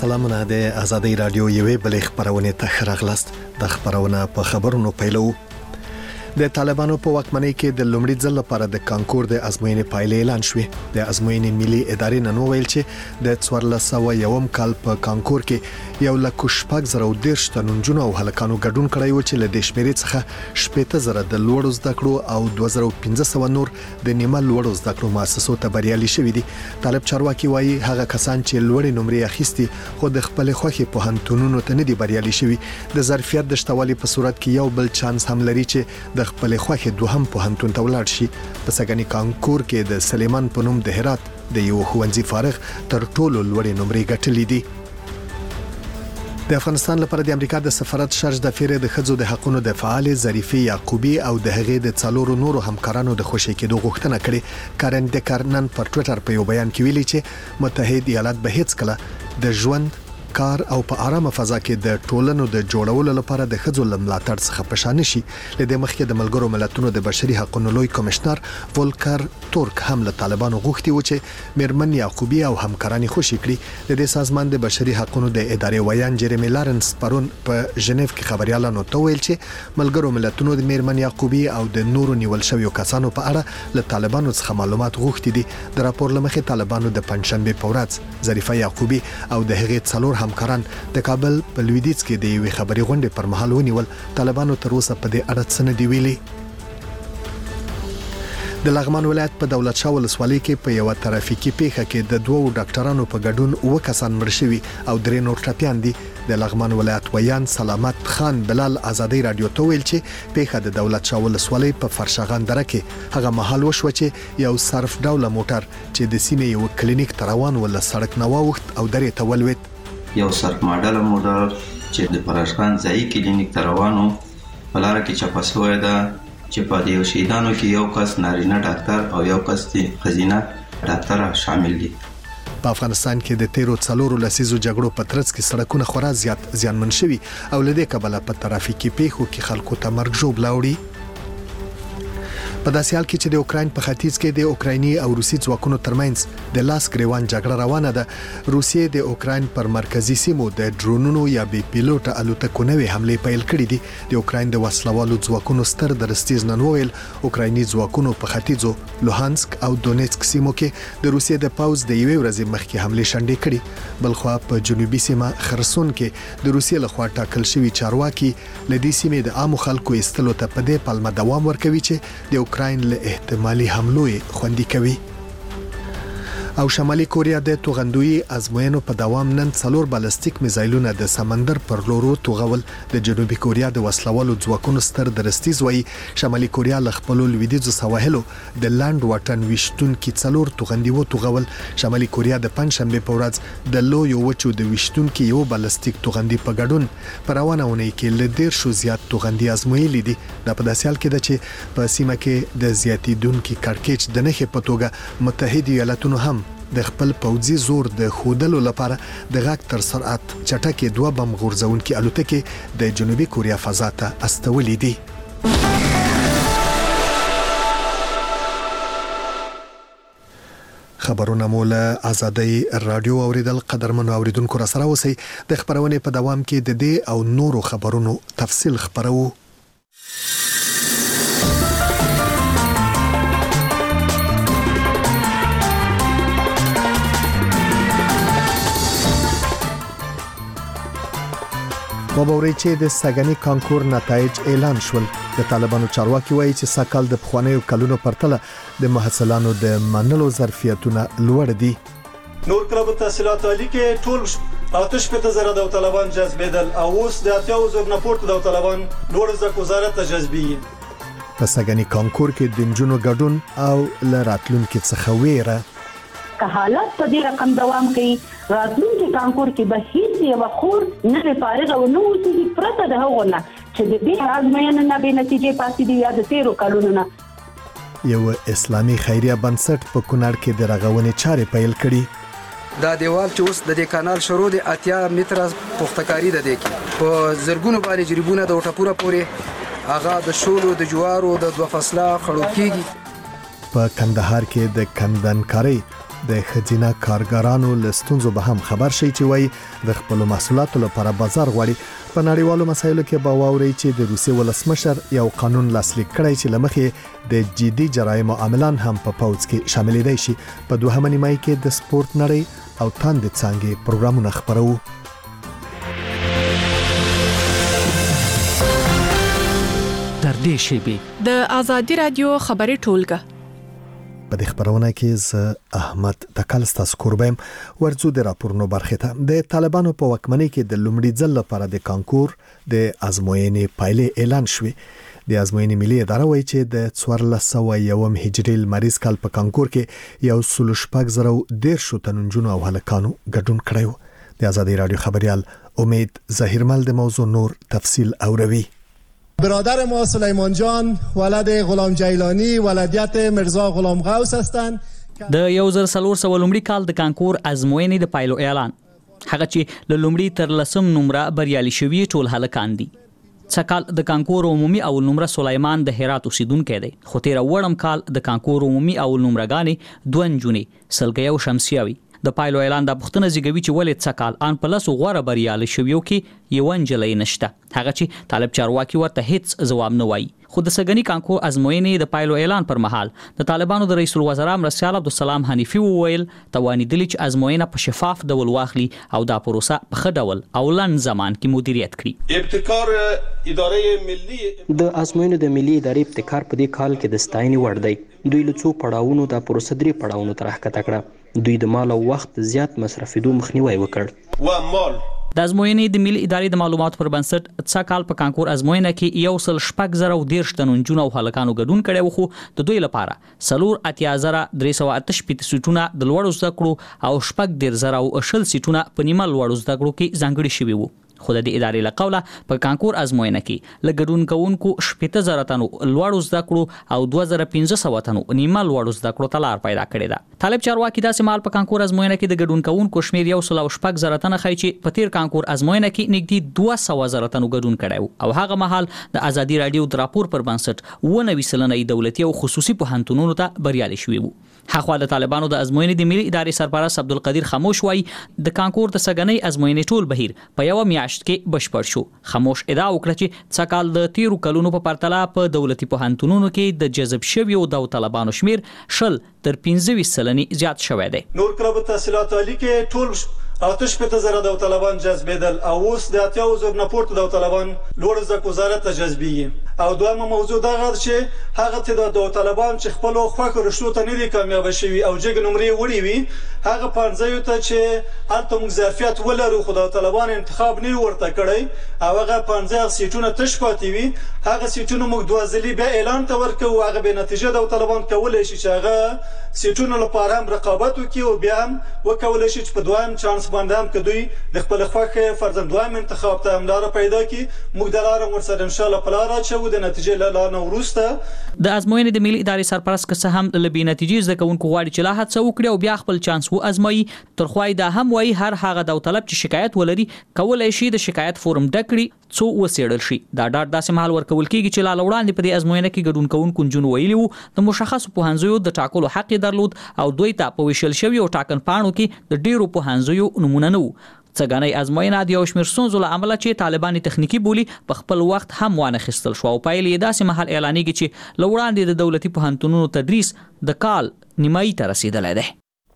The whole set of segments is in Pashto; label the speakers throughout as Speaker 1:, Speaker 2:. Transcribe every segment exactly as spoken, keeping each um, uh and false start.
Speaker 1: سلامونه د ازادي رادیو یوې بلې خبرونه ته ښه راغلاست. د خبرونه په خبرونو پیلو. د طالبانو په واکمنۍ کې د لومړي ځل لپاره د کانکور د ازموینې پایلې اعلان شوې. د ازموینې ملي ادارې نن وویل چې د څوارلس سوه یوم کال په کانکور کې یو لک شپږ زره او دېرش تنو نجونو او هلکانو ګډون کړی و چې له دې شمیرې څخه شپېته زره د لوړو زده کړو او دوه زره پنځه سوه نور د نیمه لوړو زده کړو مؤسسو ته بریالي شوي دي. طالب چارواکي وایي هغه کسان چې لوړې نمرې اخیستي خو د خپل خوښې پوهنتونونو ته نه دي بریالي شوي، د ظرفیت د شتوالي په صورت کې یو بل چانس هم لري چې د خپل خوښې دوهم پوهنتون ته ولاړ شي. په سګنی کانکور کې د سلیمان په نوم د هرات د یو ښوونځي فارغ تر ټولو لوړې نمرې ګټلې دي. د افغانستان لپاره د امریکا د سفارت شارج د فیر د خځو د حقوقو د فعال ظریفه یعقوبی او د هغې د څلورو نورو همکارانو د خوشی کېدو غوښتنه کړې. کارن د کارنن پر ټوئیټر په یو بیان کې ویلي چې متحد ایالات به هیڅ کله د ژوند کار او په آرامه فضا کې د ټولنو د جوړولو لپاره د خځو لملاتړ څخه پښانه شي. لدې مخکې د ملګرو ملتونو د بشري حقوقو لوی کمشنر ولکر تورک هم له طالبانو غوښتي و چې میرمن یعقوبی او همکارانی خوشی کړي. د دې سازمان د بشري حقوقو د ادارې ویان جيرمي لارنس پرون په ژنیف کې خبريالانو ته ویل چې ملګرو ملتونو د میرمن یعقوبی او د نورو نیول شویو کسانو په اړه له طالبانو څخه معلومات غوښتي دي. د راپور لمخې طالبانو د پنځشنبه په ورځ ظریفه یعقوبی او د هغې څلور همکاران د کابل په لویدیځ کې د یوې خبري غونډې پر مهال ونیول. طالبانو تر اوسه په دې اړه څه نه دی ویلي. د لغمان ولایت په دولت شاه ولسوالۍ کې په یو ترافیکي پیښه کې د دوو ډاکټرانو په ګډون اوه کسان مړ شوي او درې نور ټپیان دي. د لغمان ولایت ویان سلامت خان بلال ازادي رادیو ته ویل چې پیښه د دولت شاه ولسوالۍ په فرشغان دره کې هغه مهال وشو چې یو صرف ډوله موټر چې د سیمې یو کلینیک ته روان ول سړک نه واوښت او درې ته ولوېد.
Speaker 2: یو صرف ماډل موټر چې د فرشغان ځای کلینیک ته روانو په لار کې چپه شوی ده چې په دې شهیدانو کې یو کس نارینه ډاکټر او یو کس ښځینه ډاکټر شامل دي.
Speaker 1: په افغانستان کې د تیرو څلورو لسیزو جګړو په ترڅ کې سړکونه خورا زیات زیانمن شوي او لدې کبله په ترافیکي پیښو کې خلکو ته مرګ ژوبله وړي. په داسې حال کې چې د اوکراین په ختیځ کې د اوکرایني او روسي ځواکونو ترمنځ د لاس ګریوان جګړه روانه ده، روسیې د اوکراین پر مرکزی سیمو د ډرونونو یا بي پیلوټ الوتکو نوې حملې پیل کړې دي. د اوکراین د وسلوالو ځواکونو ستر درستیز نن وویل اوکرایني ځواکونو په ختیځو لوهانسک او دونیتسک سیمو کې د روسیې د پاوز د یوې ورځې مخکې حملې شنډې کړې. بلخوا په جنوبي سیمه خرسون کې د روسیې لخوا ټاکل شوی چارواکي لدې سیمې د عامو خلکو ایستلو ته په دې پلمه دوام ورکوي چې د اوکراین له احتمالي حملو خوندي کوي. او شمالي کوریا د توغندوی ازموینو په دوام نن څلور بالستیک میزایلونه د سمندر پر لورو توغول. د جنوبي کوریا د وسلوالو ځواکونو ستر درستیز وایي شمالي کوریا له خپل لویدیځو سواحلو د لاند واټن وشتون کې څلور توغندي و توغول. شمالي کوریا د پنځشنبه په ورځ د لوی وچو د وشتون کې یو بالستیک توغندي په ګډون پر روانه ونې کې ل ډیر شو زیات توغندي ازمویلي دي. د په داسې حال کې د چې په سیمه کې د زیاتیدونکو کړکېچ د نخې په توګه متحد ایالاتونو هم د خپل پوځي زور د خودلو لپاره د غاک تر سرعت چټکې دوه بم غورځونکي الوتکې د جنوبي کوریا فضا ته استولې دي. خبرونه مول ازادي رادیو اوریدل. قدرمنو اوریدونکو را سره اوسئ. د خبرونه په دوام کې د دې او نورو خبرونو تفصیل خبرو. وبوري چې د سګنی کانکور نتایج اعلان شول. د طالبانو چارواکي وایي چې ساکال د پخوانیو کلونو پرتله د محصلانو د منلو ظرفیتونه لوړ دي.
Speaker 3: نور کلب تحصیلات عالی کې ټول آتش په زره د طالبان جذبیدل او اوس د اتیاو زر نه پورته د طالبان لوړ زکه وزارت تجذبي.
Speaker 1: په سګنی کانکور کې د جنونو ګډون او لراتلونکو څخه ویره
Speaker 4: که حالات په دې رقم دوام کوي راتلونکي کانکور کې به هیڅ یو خور نه فارغ او نو چې پرته د هغونه چې د دې ازموینې نه به نتیجې پاتې دي یا د تیرو کلونو نه.
Speaker 1: یو اسلامي خیریه بنسټ په کونړ کې د رغونې چارې پیل کړي.
Speaker 5: دا دیوال چې اوس د دې کانال شروع دی اتیا متره پختکاری ده د کې په زرګونو باندې جریبونه د وټپوره پورې هغه د شولو د جوارو د دوه فصله خړو کېږي.
Speaker 1: په کندهار کې د کندنکارۍ د خځینه کارګرانو لستونزو به هم خبر شي چې وای د خپل محصولاتو لپاره بازار غواړي. په نړیوالو مسایلو کې به واوري چې د روسي ولسمشر یو قانون لاسلیک کړی چې لمخې د جدي جرایم عاملان هم په پوز کې شامل دي شي. په دوهمه نیمه کې د سپورت نړۍ او تاند څنګه پروګرامونه خبرو.
Speaker 6: در دې شیبي
Speaker 7: د ازادي رادیو خبري ټولګه
Speaker 1: په دې خبرونه کې ز احمد تکلستاس کوربم ورڅو د راپورونو برخه ته د طالبانو په وکمنۍ کې د لومړي ځل لپاره د کانکور د ازموینې پایلې اعلان شوې. د ازموینې ملي اداره وایي چې د څوارلس سوه یوم هجري لمریز کال په کانکور کې یو سل شپږ زره ډیر شو تنونجونو او هلکانو ګډون کړیو. د ازادي رادیو خبريال امید ظهیرمل د موضوع نور تفصیل اوروي.
Speaker 8: برادر ما سلیمان جان ولد غلام جیلانی ولدیت مرزا غلام غوث هستند.
Speaker 9: د یو زر څلور سوه لومړي کال د کانکور ازموینې د پایلو اعلان هغه چې له لومړي تر لسم نمره بریالي شوي ټول هلکان دي. څکال د کانکور عمومي اول نمره سلیمان د هرات اوسیدونکو دی خو تیر وړم کال د کانکور عمومي اول نمرګانې دوه نجونې سلګي او شمسیاوي. د پایلو اعلان د پښتنه زیږوي چې ولې څکال ان پلس غوړه بریالي شویو کې یو انجلې نشته هغه چې طالب چارواکي ورته هیڅ جواب نه وایي. خو د سګنی کانکور ازموینې د پایلو اعلان پر مهال د طالبانو د رئیس الوزرا مرسیال عبدالسلام حنیفي وویل توانیدلی چې ازموینه په شفاف ډول واخلي او دا پروسه په ښه ډول او لن زمان کې مدیریت کړي.
Speaker 10: ابتکار ادارې ملي
Speaker 11: د ازموینو د ملي ادارې ابتکار په دې کال کې د ستاینې وړ دی. دوی له څو پړاوونو د پروسه درې پړاوونو تر راښکته کړه. دوی د مال او وخت زیات مصرفېدو مخنیوي وکړ.
Speaker 10: و مال
Speaker 9: د ازموینې د ملي ادارې د معلوماتو پر بنسټ څا کال په کانکور ازموینه کې یو سل شپږ زره او دیرش تنونجونو او هلکانو ګډون کړي وو. خو د دوی لپاره سلور اتیا زره درې سوه اته شپېته سیټونه د لوړو زده کړو او شپږ ډیر زره او شل سیټونه په نیمه لوړو زده کړو کې ځانګړي شوي وو. خو د ادارې له قوله په کانکور ازموینه کې لګډون کوونکو شپږ زره تنو لوړو زده کړو او دوه زره پنځه سوه تنو نیمه لوړو زده کړو ته لار پیدا کړې ده. طالب چارواکي داسې مال په کانکور ازموینه کې د ګډون کوونکو شمیر یو سل او شپږ زره تنه خای چې په تیر کانکور ازموینه کې نږدې دوه سوه زره تنو ګډون کړي او هغه مهال د ازادي رادیو د راپور پر بنسټ اوه نوي سلنه دولتي او خصوصي پوهنتونونو ته بریالي شوي وو. هغه د طالبانو د ازموینې د ملي ادارې سرپرست عبدالقدیر خاموش وایي د کانکور د سګنۍ ازموینې ټول بهیر په یو میاشت کې بشپړ شو. خاموش ادعا وکړه چې څکال د تیرو کلونو په پرتله په دولتي پوهنتونونو کې د جذب شویو د طالبانو شمیر شل تر پنځه سلنې زیات شوی دی.
Speaker 3: نور کله په تحصیلات عالی کې ټول آتش په زره د طالبان جذبیدل او اوس د اتیاو زوګ نه پورته د طالبان لوړ زده وزارت جذبیږي. او دویمه موضوع دا غږ چې هغه ته د طالبان چې خپل خوخه رشتو ته نه دي کامیاب شوي او جګ نمرې وړي وي هغه پنځه ته چې هلته موږ ظرفیت ولرو خو د طالبان انتخاب نه ورته کړی او هغه پنځه سیټونه تش پاتې وي هغه سیټونه موږ دوه ځلې به اعلان ته ورکو هغه به نتیجه د طالبان کولای شي چې هغه سیټونه لپاره هم رقابت وکړي او بیا هم وکولای شي چې په دویم چانس باندې هم که دوی د خپل خوښه فرزندوام انتخاب ته هم لار پیدا کړي موږ د لار ورسره ان شاء الله په لار اچو د نتیجې له لار وروسته.
Speaker 9: د ازموینې د ملي ادارې سرپرست که څه هم له بې نتیجې زده کوونکو غواړي چې لا هڅه وکړي او بیا خپل چانس وازمایي. تر خو دا هم وایي هر هغه داوطلب چې شکایت ولري کولای شي د شکایت فورم ډک کړي څو وسیړل شي. دا ډاډ داسې مهال ورکول کیږي چې لا وړاندې په دې ازموینه کې ګډون کوونکو نجونو ویلي وو د مشخصو پوهنځیو د ټاکلو حق درلود او دوی ته په ویشل شوی او ټاکن پاڼو کې د ډیرو پوهنځیو نمونه نه وو. څګنۍ ازموینه د یو شمېر ستونزو له امله چې طالبان تخنیکی بولی په خپل وخت هم وانه خستل شو او پایلې داسې مهال اعلانېږي چې له وړاندې د دولتي پوهنتونونو تدریس د کال نیمایي ته رسیدلی دی.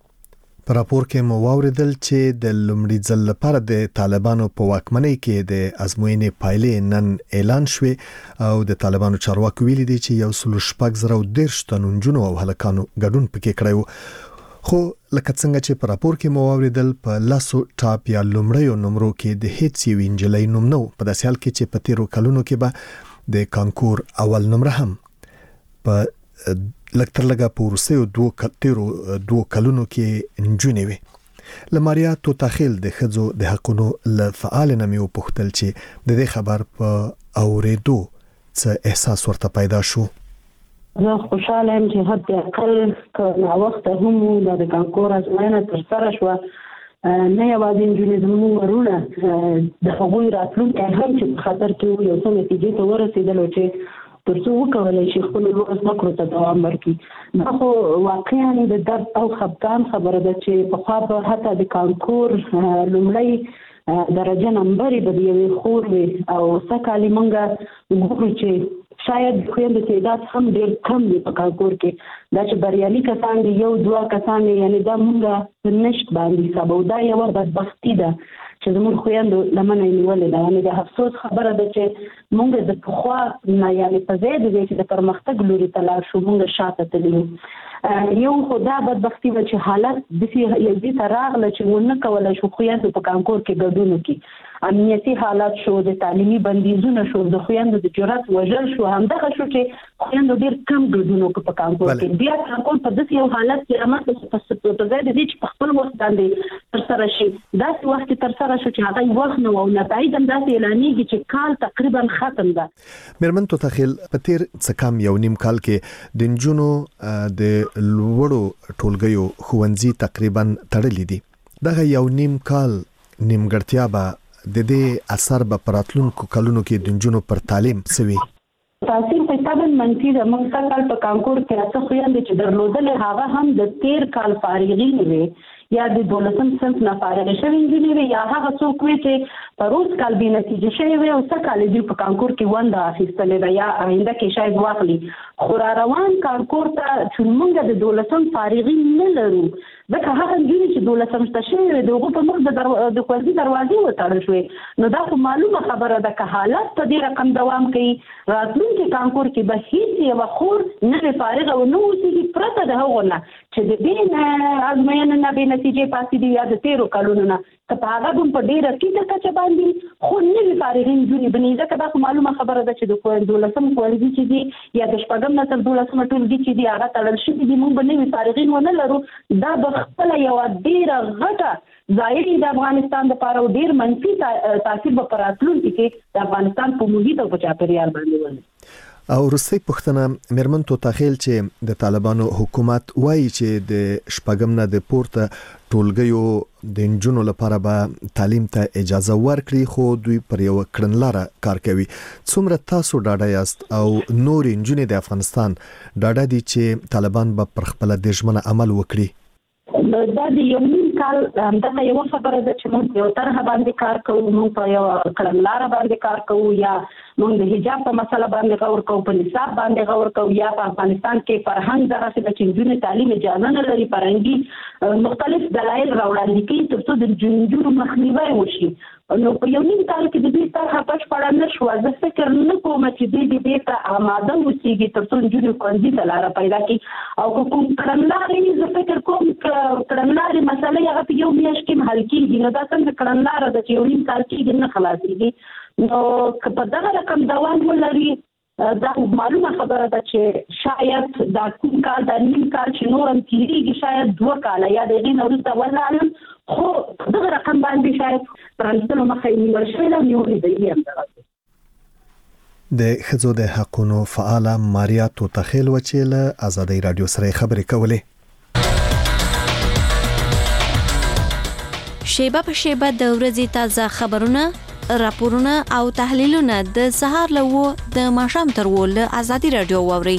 Speaker 1: په راپور کې مو واوریدل چې د لومړي ځل لپاره د طالبانو په واکمنۍ کې د ازموینې پایلې نن اعلان شوې او د طالبانو چارواکي ویلي دي چې یو سل شپږ زره او دیرش تنو نجونو او هلکانو ګډون پکې کړی وو. خو لکه څنګه چې په راپور کې مو واوریدل په لاسو ټاپ یا لومړیو نمرو کې د هیڅ یو انجلۍ نوم نه و په داسې حال کې چې په تیرو کلونو کې به د کانکور اول نمره هم په لکتر لګه په ورسېو دوه کتیرو دوه کلونو کې نجونې وي. لماریا توتاخیل د خځو د حقونو له فعال نمیو پوښتل چې د دې خبر په اورېدو څه احساس ورته پیدا شو.
Speaker 4: زه خوشاله یم چې حتی اقل که ناوخته هم د کانکور ازموینه ترسره شوه نه یوازې نجونې زموږ ورونه د هغوی راتلونکی هم چې په خطر کې یو څه نتیجې ته ورسېدلو چې ترڅو وکولای شي خپل زده کړو ته دوام ورکړي. دا خو واقعا د درد او خفګان خبره ده چې په خوا به حتی د کانکور لومړی درجه نمبر به د یوې خور وي او سږکال موږ ګورو چې شاید د خویندو تعداد هم ډېر کم دی په کانکور کې. دا چې بریالي کسان دي یو دوه کسان دي، یعنې دا موږ په نشت باندې حسابو. دا یوه بدبختي ده چې زموږ خویندو لمنه یې نیولې ده. یعنې د افسوس خبره ده چې موږ د پخوا نه یعنې په ځای د دې چې د پرمختګ لوري ته لاړ شو موږ شاته تللي یو. یو خو دا بدبختي وه چې حالت داسې یو دې ته راغله چې ونه کولی شو خویندو په کانکور کې ګډون وکړي. امنیتي حالات شو، د تعلیمي بندیزونه شو، د خویندو د جرأت وژل شو. همدغه شو چې خویندو ډېر کم ګډون وکړو په کانکور کې. بیا کانکور په داسې یو حالت کې رامنځته شو په ځای د دې چې په خپل وخت باندې ترسره شي، داسې وخت کې ترسره شو چې هغه وخت نه و او نتایج هم داسې اعلانېږي چې کال تقریبا ختم ده.
Speaker 1: مېرمن توتخیل، په تېر څه کم یو نیم کال کې د نجونو د لوړو ټولګیو ښوونځي تقریبا تړلي دي. دغه یو نیم کال نیمګړتیا به د دې اثر به په راتلونکو کلونو کې د نجونو پر تعلیم څه وي؟
Speaker 4: تاثیر په طبعا منفي ده. موږ سږکال په کانکور کې هڅه خویندې چې درلودلې هغه هم د تېر کال فارغین وې یا د دولسم صنف نه فارغ شوي نجونې وې یا هغه څوک وې چې په روز کال بې نتیجې شوي وې او سږکال یې دوی په کانکور کې ونډه اخیستلې ده یا آینده کې شاید واخلي. خو را روان کانکور ته چې موږ د دولسم فارغین نه لرو، ځکه هغه نجونې چې دولسم ته شوي وې د هغو په مخ د ښوونځي دروازې وتړل شوې. نو دا خو معلومه خبره ده که حالات په دې رقم دوام کوي راتلونکي کانکور کې به هېڅ یوه خور نوې فارغه ونه اوسېږي پرته د هغو نه چې د دې ازموینو نه بې نتیجې پاتې دي یا د تېرو کلونو نه. که په هغه هم په ډېره ټیټه کچه باندې خو نوې فارغې نجونې به نه وي، ځکه دا خو معلومه خبره ده چې د دولسم ښوونځي چې دي یا د شپږم نه تر دولسمه ټولګي چې دي هغه تړل شوي دي. موږ به نوې فارغین ونه لرو. دا به خپله یوه ډېره غټه ضایع د افغانستان دپاره او ډېر منفي تاثیر به په راتلونکي کې د افغانستان په محیط او په چاپېریال باندې ولري.
Speaker 1: او وروستۍ پوښتنه مېرمن توتخیل، چې د طالبانو حکومت وایي چې د شپږم نه د پورته ټولګیو د نجونو لپاره به تعلیم ته اجازه ورکړي، خو دوی پر یو کړنلاره کار کوي. څومره تاسو ډاډه یاست او نورې نجونې د افغانستان ډاډه دي چې طالبان به پر خپله د ژمنه عمل وکړي؟
Speaker 4: دا د یو نیم کال همدغه یوه خبره ده چې موږ په یو طرحه باندې کار کوو، موږ په یوه کړنلاره باندې کار کوو، یا موږ د حجاب په مسله باندې غور کوو، په نصاب باندې غور کوو، یا په افغانستان کې فرهنګ دغسې ده چې نجونې تعلیم اجازه نه لري، فرهنګي مختلف دلایل راوړاندې کوي تر څو د نجونو مخنیوی وشي. نو په یو نیم کال کې د دوی طرحه بشپړه نه شوه. زه فکر نه کوم چې دوی د دې ته آماده اوسېږي تر څو نجونې ښوونځي ته لاره پیدا کړي. او که کوم کړنلارې زه فکر کوم کړنلارې مسلې هغه په یو میاشت کې هم حل کېږي. نو دا څنګه کړنلاره ده چې یو نیم کال کېږي نه خلاصېږي. نو که په دغه رقم دوام ولري دا معلومه خبره ده چې شاید دا کوم کال دا نیم کال چې نور هم تېرېږي شاید دوه کاله یا د هغې نه وروسته ولعلم، خو دغه رقم باندې شاید پرانیستلو مخه یې نیول شوې ده او نیولې ده یې همدغسې.
Speaker 1: د ښځو د حقونو فعاله ماریا توتخیل وه چې له ازادۍ راډیو سره یې خبرې کولې.
Speaker 12: شیبه په شیبه د ورځې تازه خبرونه، راپورونه او تحلیلونه د سهار له اوو د ماښام تر اوو له ازادۍ راډیو واورئ.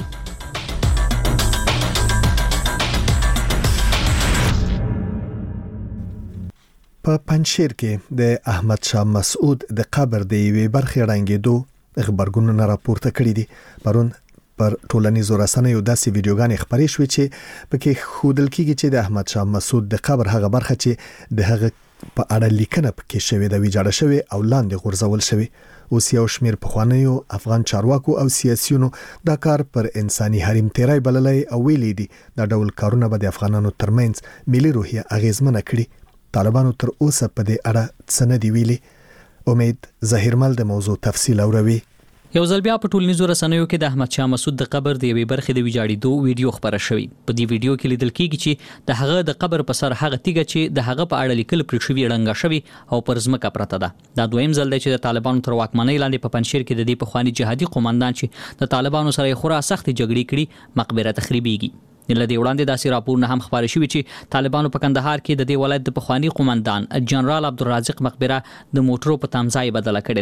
Speaker 1: په پنجشیر کې د احمد شاه مسعود د قبر د یوې برخې ړنګېدو خبرګونونه راپورته کړي دي. پرون پر ټولنیزو رسنیو داسې ویډیوګانې خپرې شوې چې پکې ښودل کېږي چې د احمد شاه مسعود د قبر هغه برخه چې د هغه په اړه لیکنه پکې شوې ده ویجاړه شوې او لاندې غورځول شوې. اوس یو شمېر پخوانیو افغان چارواکو او سیاسیونو دا کار پر انساني حریم تیری بللی او ویلي دي دا ډول کارونه به د افغانانو ترمنځ ملي روحیه اغیزمنه کړي. طالبانو تر اوسه په دې اړه څه نه دي ویلي. امید ظهیرمل د موضوع تفصیل اوروي.
Speaker 9: یو ځل بیا په ټولنیزو رسنیو کې د احمد شاه مسعود د قبر د یوې برخې د ویجاړېدو ویډیو خپره شوې. په دې ویډیو کې لیدل کېږي چې د هغه د قبر په سر هغه تیږه چې د هغه په اړه لیکل پرې شوې ړنګه شوې او پر ځمکه پرته ده. دا دویم ځل دی چې د طالبانو تر واکمنۍ لاندې په پنجشیر کې د دې پخواني جهادي قومندان چې د طالبانو سره خورا سختې جګړې کړي مقبره تخریبېږي. لدې وړاندې داسې راپورونه هم خپاره شوي چې طالبانو په کندهار کې د دې ولایت د پخواني قومندان جنرال عبدالرازق مقبره د موټرو په تمځای بدله کړې ده.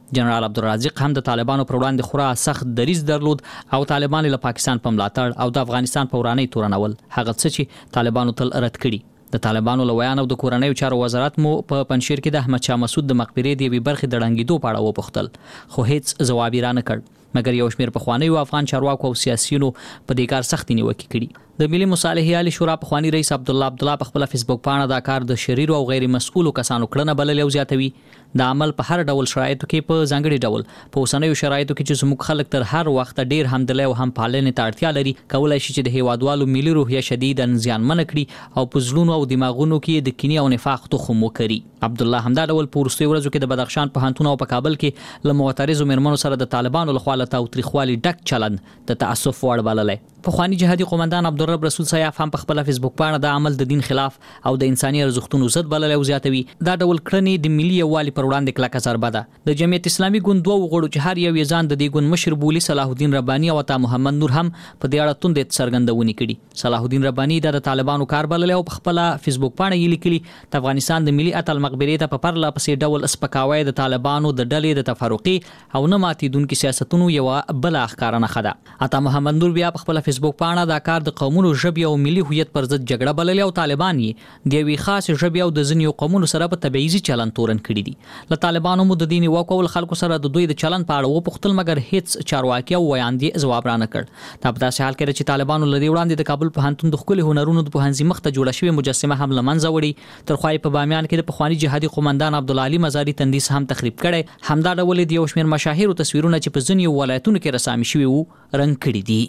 Speaker 9: جنرال عبدالرازق هم د طالبانو پر وړاندې خورا سخت دریځ درلود او طالبان له پاکستان په ملاتړ او د افغانستان په ورانۍ تورنول هغه څه چې طالبانو تل رد کړي. د طالبانو لویان او د کورنۍ چارو وزارت مو په پنځشیر کې د احمد شاه مسعود د مقبرې د یوې برخې د ړنګېدو په اړه وپوښتل خو هیڅ ځواب یې رانه کړ مګر یو شمېر پخوانیو افغان چارواکو او سیاسیونو په دې کار سختې نیوکې کړي. د ملي مصالحې عالی شورا پخوانی رئیس عبد الله عبد الله په خپل فیسبوک باندې دا کار د شریر او غیر مسؤلو کسانو کړنه بلل او زیاتوي. د عمل په هر ډول شرایطو کې په ځانګړي ډول په اوسنیو شرایطو کې چې زموږ خلک تر هر وخت ډیر همدلۍ او هم پالنې ته اړتیا لري کولای شي چې د هیوادوالو ملي روحیه شدیداً زیانمن کړي او په زړونو او دماغونو کې د کینې او نفاق تخم وکړي. عبد الله همدا ډول په وروستیو ورځو کې د بدخشان په هانتون او په کابل کې له معترضو مېرمنو سره د طالبانو لخوا له تاوتریخوالي ډک چلند د تاسف وړ بللی. پخوانی جهادي قومندان عبدالرب رسول سیاف هم په خپل فیسبوک باندې د عمل د دین خلاف او د انساني ارزښتونو ضد بلل او زیاتوي. دا ډول کړنې د ملي یووالي پر وړاندې کلکه ضربه ده. د جمعیت اسلامي ګوند دوه غړو چې هر یو یې ځان د دې ګوند مشر بولي صلاح الدین رباني او عطا محمد نور هم په دې اړه توند څرګندونې کړي. صلاح الدین رباني د طالبانو کار بلل او په خپل فیسبوک باندې یې لیکلي د افغانستان د ملي اتل مقبرې ته په پرله پسې ډول اسپکاوی د طالبانو د ډلې د تفرقي او نه ماتیدونکو سیاستونو یو بل ښکارانه خده. عطا محمد نور بیا په خپل فیسبوک باندې دا کار د قومونو ژبې او ملي هویت پر ضد جګړه بللې او طالبان یې د یوې خاص ژبې او د ځینو قومونو سره په تبعیضي چلند تورن کړي دي. له طالبانو مو د دین وکول خلکو سره د دوی د چلند په اړه وپوښتل مګر هیڅ چارواکي او ویاندې ځواب رانه کړ. دا په داسې حال کې چې طالبانو لدی وړاندې د کابل په هانتون د ښکلي هنرونو د پوهنځي مخ ته جوړه شوې مجسمه هم لمنځه وړي. تر خو په بامیان کې د پخوانی جهادي قومندان عبدالعلي مزاري تندیس هم تخریب کړي. همدا ډول د یو شمېر مشاهیرو تصویرونه چې په ځینو ولایتونو کې رسامي شوي وو رنګ کړي دي.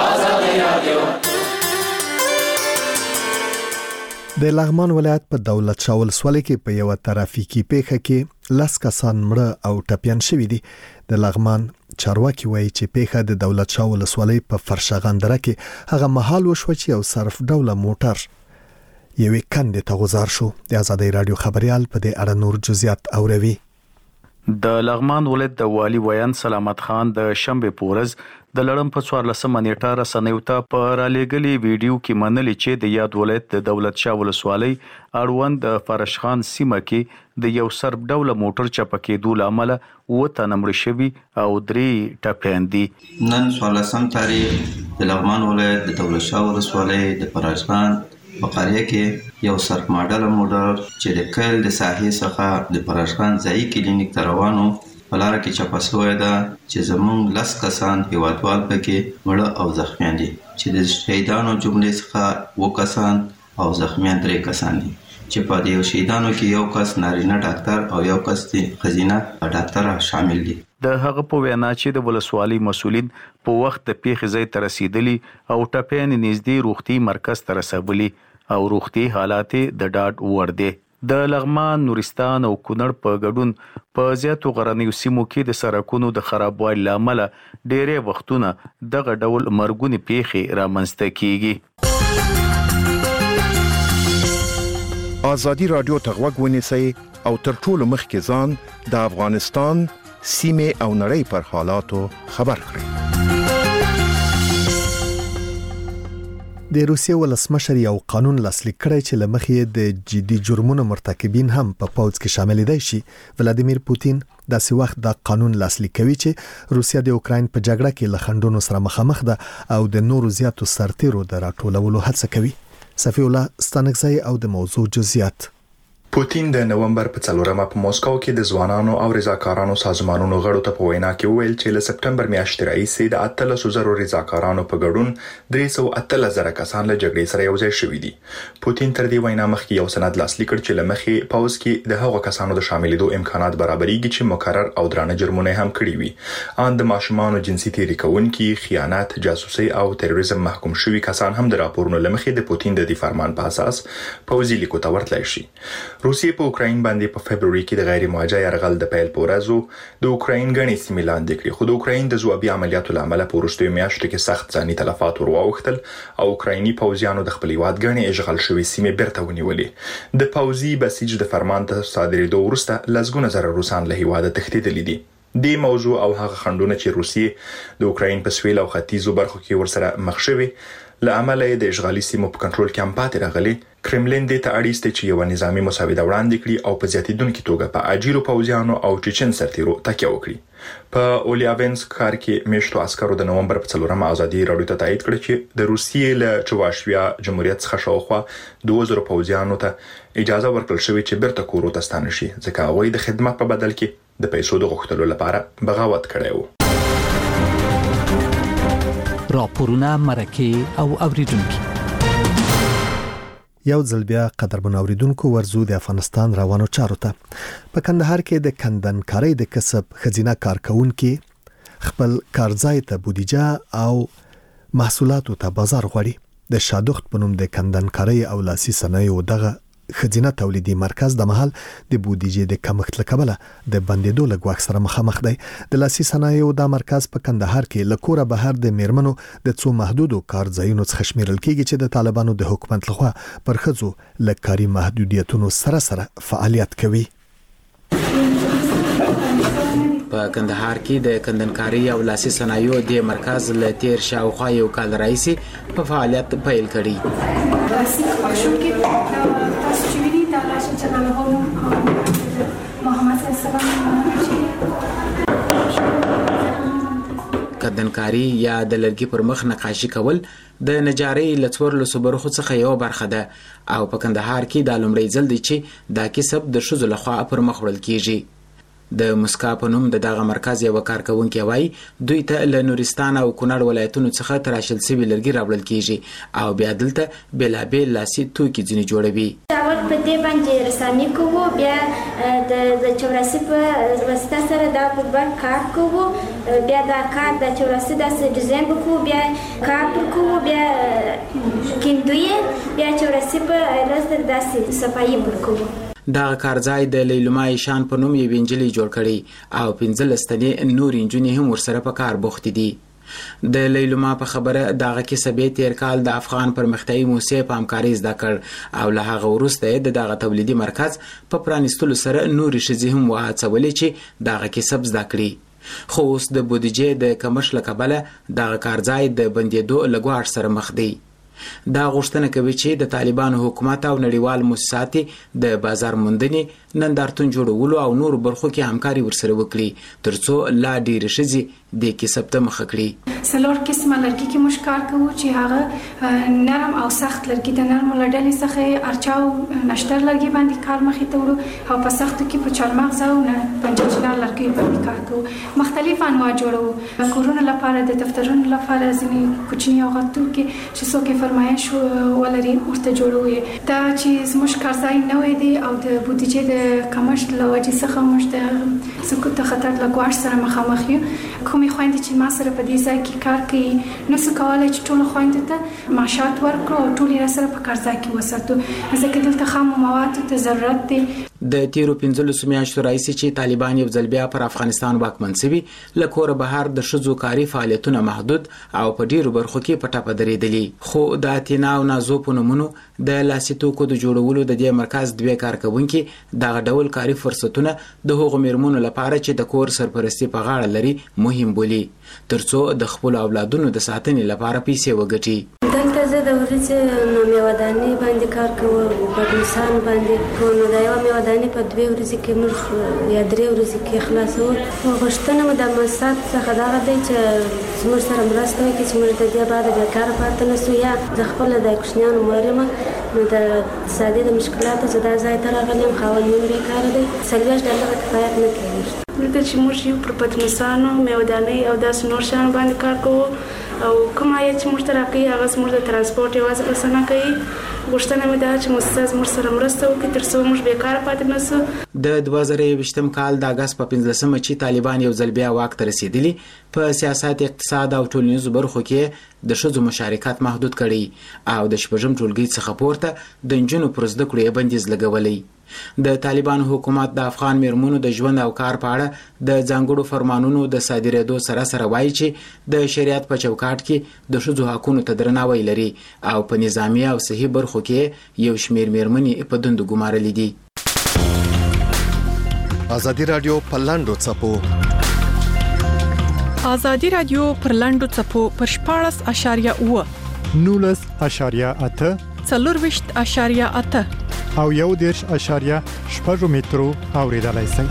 Speaker 1: د لغمان ولایت په دولت شاه ولسوالۍ کې په یو ترافیکي پیښه کې لس کسان مړه او ټپیان شوي دي. د لغمان چارواکي وایي چې پیښه د دولت شاه ولسوالۍ په فرشغندره کې هغه مهال وشو چې یو صرف ډوله موټر یوې کندې ته غوځار شو. د ازادۍ رادیو خبريال په دې اړه نور جزئیات اوروي.
Speaker 13: د لغمان ولایت د والی ویان سلامت خان د شنبه پورز د لړم په څوارلسمه نیټه رسنیو ته په رالېګلي ویډیو کې منلي چې د یاد ولایت د دولت شاه ولسوالۍ اړوند د فرشخان سیمه کې د یو سرب ډوله موټر چپکې دوه لامل و تنمړ شوی او درې ټپیان دي.
Speaker 2: نن څوارلسم تاریخ د لغمان ولایت د دولت شاه ولسوالۍ د فرشخان په قريه کې یو سرب ماډل موټر چې د کل د ساحې څخه د فرشخان ځای کلینیک ته روانو په لار کې چپه شوې ده چې زموږ لس کسان هیوادوال پکې مړه او زخمیان دي چې د شهیدانو جملې څخه و کسان او زخمیان درې کسان دي چې په دې شهیدانو کې یو کس نارینه ډاکټر او یو کس ښځینه ډاکټر شامل دي.
Speaker 13: د هغه په وینا چې د ولسوالۍ مسولین په وخت د پیښې ځای ته رسیدلی او ټپیان نږدې روغتي مرکز ته رسولي او روغتي حالات د ډاډ وړ دي. د لغمان، نورستان او کونړ په ګډون په زیاتو غرنیو سیمو کې د سړکونو د خرابوالي لامل ډېرې وختونه دغه ډول مرګونې پیښې رامنځته کیږي.
Speaker 14: ازادي رادیو ته غوږ ونیسئ او تر ټولو مخکې ځان د افغانستان سیمې او نړۍ پر حالاتو خبر کړئ.
Speaker 1: د روسیې ولسمشر یو قانون لاسلیک کړی چې لمخې د جدي جرمونو مرتکبین هم په پوځ کې شامل دي شي. ولادیمیر پوتین داسې وخت دا قانون لاسلیک کوي چې روسیا د اوکراین په جګړه کې له خنډونو سره مخامخ ده او د نورو زیاتو سرتیرو د راټولولو هڅه کوي. صفی الله ستانکزی او د موضوع جزئیات.
Speaker 15: پوتین د نومبر په څلورمه په موسکو کې د ځوانانو او رضاکارانو سازمانونو غړو ته په وینا کې وویل چې له سپټمبر میاشتې راهیسې د اتلسو زرو رضاکارانو په ګډون درې سوه اتلس زره کسان له جګړې سره یو ځای شوي دي. پوتین تر دې وینا مخکې یو سند لاسلیک کړ چې له مخې پوځ کې د هغو کسانو د شاملېدو امکانات برابرېږي چې مکرر او درانه جرمونه هم کړي وي. ان د ماشومانو جنسي تېري کوونکي، خیانت، جاسوسي او تروریزم محکوم شوي کسان هم د راپورونو له مخې د پوتین د دې فرمان په اساس پوځي لیکو ته ورتلای شي. روسیې په اوکراین باندې په فبروري کې د غیر موجه یرغل د پیل په ورځو د اوکراین غني سیمې لاندې کړې، خو د اوکراین د ځوابي عملیاتو له امله په وروستیو میاشتو کې سخت ځاني تلفات ورواوښتل او اوکرایني پوځیانو د خپل هیواد غني اشغال شوې سیمې بیرته ونیولې. د پوځي بسیج د فرمان ته صادرېدو وروسته لسګونه زره روسان له هیواده تښتېدلي دي. دې موضوع او هغه خنډونه چې روسیې د اوکراین په سویل او ختیځو برخو کې ورسره مخ شوي لامل د اشغالي سیمو په کنټرول کې هم پاتې راغلي. کرملین دې ته اړ ایسته چې یو نظامی مساوده وړاندې کړي او په زیاتیدونکو توګه په اجیرو پوځیانو او چچن سرتیرو تکیه وکړي. په اولیاوینسک ښار کې میشتو عسکرو د نومبر په څلورمه ازادي راډیو ته تایید کړ چې د روسیې له چواشویا جمهوریت څخه شاوخوا دوه زره پوځیانو ته اجازه ورکړل شوې چې بیرته کورو ته ستانه شي ځکه هغوی د خدمت په بدل کې د پیسو د غوښتلو لپاره بغاوت کړی و.
Speaker 6: راپورونه مرکه او اوریدونکو
Speaker 1: یو ځل بیا قدرمن اوریدونکو ورزو د افغانستان روانو چارو ته. په کندهار کې د کندنکارۍ د کسب خزینه کارکونکو خپل کارځای ته بودیجه او محصولاتو ته بازار غوړي. د شادوخت په نوم د کندنکارۍ او لاسي صنایعو دغه خزینه تولیدي مرکز د محل د بودیجې د کمښت له کبله د بندیدو له ګواښ سره مخامخ دی. د لاسي صنایعو د مرکز په کندهار کې له کوره بهر د میرمنو د څو محدودو کارځایونو څخه شمیرل کېږي چې د طالبانو د حکومت لخوا پر ښځو له کاري محدودیتونو سره سره فعالیت کوي.
Speaker 16: په کندهار کې د کندنکاري او لاسي صنایعو د مرکز له تیر شاوخوا یو کال راځي په فعالیت پیل کړي.
Speaker 17: لاسي مخشوم کې تاسو چې وینئ د الله جل جلاله محمد صلی الله علیه وسلم
Speaker 16: کندنکاري یا د لرګي پر مخ نقاشي کول د نجارۍ لڅور له صبرخو څخه یو برخه ده او په کندهار کې د لومړي ځل دی چې دا کسب د شذو لخوا پر مخ وړل کیږي. د مسکا په نوم د دغه مرکز یو کارکونکي وای دوی ته له نورستان او کونړ ولایتونو څخه تراشل سوي لرګي راوړل کیږي او بیا دلته بلابل لاسي توکي ځنی جوړوي.
Speaker 18: اول په دې باندې رسامي کوو بیا د چوراسي په واسطه سره دا په بر کار کوو بیا دا کار د چوراسي د ډیزاین کوو بیا کار کوو بیا کیندوی بیا چوراسي په لاسته داسې صفایي ورکوو.
Speaker 16: دا کارځای د لیلما ایشان په نوم یو انجلي جوړ کړي او پنځه لستنې نور انجونې هم ورسره په کار بوخت دي. د لیلما په خبره دغه کسبې تیر کال د افغان پرمختیايي موسسې په همکاري زده کړ او له هغه وروسته د دغه تولیدي مرکز په پرانیستلو سره نور شذې هم وهڅولې چې دغه کسب زده کړي. خو اوس د بودیجې د کمښت له کبله دغه کارځای د بندیدو له ګواښ سره مخ دی. دا غوښتنه کوي چې د طالبانو حکومت او نړیوال مؤسسات د بازار موندنې نندارتون جوړولو او نور برخو کې همکاري ورسره وکړي ترڅو لا ډیر شذې د کسب ته مخ کړي.
Speaker 17: سلور قسمه لرګي کې موږ کار کوو چې هغه نرم او سخت لرګي د نرم لړډلې څخه ارچاو نشتر لرګي باندې کار مخې ته وړو او په سختو کې په چارمغز او پنجچینار لرګي باندې کار کوو. مختلف انواع جوړو کورونو لپاره د دفترونو لپاره ځینې کوچني او غټو کې چې څوک فرمایش ولري ورته جوړوي. دا چې زموږ کارځای نوې دی او د بودیجې د کمښت له وجې څخه موږ د سقوط خطر له ګواښ سره مخامخ یو. کومې خویندې چې ما سره په دې ځای کې کار کوي نو څه کولای چې ټول خویندو ته معاشات ورکړو او ټول یې سره په کارځای کې وساتو ځکه دلته خام موادو ته ضرورت دی.
Speaker 16: د تیرو پنځلسو میاشتو راځي چې طالبان یو ځل بیا پر افغانستان واکمن شوي له کوره بهر د شذو کاری فعالیتونه محدود او په ډیرو برخو کې پټه پدریدلي. خو د اتینا او نازو په نومونو د لاسي توکو د جوړولو د دې مرکز دوه کارکونکي دغه ډول کاری فرصتونه د هغو میرمنو لپاره چې د کور سرپرستی په غاړه لري مهم بولي ترڅو د خپل اولادونو د ساتنې لپاره پیسې وګټي.
Speaker 19: دلته زه د ورځې نو میوادانې باندې کار کوم په انسان باندې په نو دا یو میوادانې په دوه ورځې کې موږ یا درې ورځې کې خلاصو. غوښتنه مې د مسات څخه دا دی چې موږ سره مرسته وکړي چې موږ د دې بعد د کار پاتې نشو یا د خپل د کوچنیانو مرمه نو د ساده د مشکلاتو زدا ځای ته راغلم خاوندین بیکار دی څلوېښت ډالره کفایت نه کوي.
Speaker 17: دلته چې موږ یو پر پتنسانو میوادانې او داسې نور شیان باندې کار کوو او کوم آیت چې موږ ته راکوي هغه زموږ د ترانسپورټ یوازې بسنه کوي. غوښتنه مې ده چې مؤسسه موږ سره مرسته وکړي تر څو موږ بیکاره پاتې نشو.
Speaker 16: د دوه زره یوویشتم کال د اګست په پنځلسمه چې طالبان یو ځل بیا واک ته رسیدلي په سیاست اقتصاد او ټولنیزو برخو کې د ښځو مشارکت محدود کړي او د شپږم ټولګي څخه پورته د نجونو پر زده کړو یې بندیز لګولی. د طالبان حکومت د افغان میرمنو د ژوند او کار په اړه د ځانګړو فرمانونو د صادرېدو سره سره وایي چې د شریعت په چوکاټ کې د ښځو حقونو ته درناوی لري او په نظامی او صحي برخو کې یو شمیر میرمنې په دندو ګمارلې دي.
Speaker 1: ازادي رادیو په لاندو څپو
Speaker 7: ازادي رادیو پر لاندو څپو پر شپاړس اشاریه اوه
Speaker 20: نولس اشاریه اته
Speaker 7: څلورویشت اشاریه اته
Speaker 20: او یو دیرش اشاریه شپږ مترو اوریدلای شئ.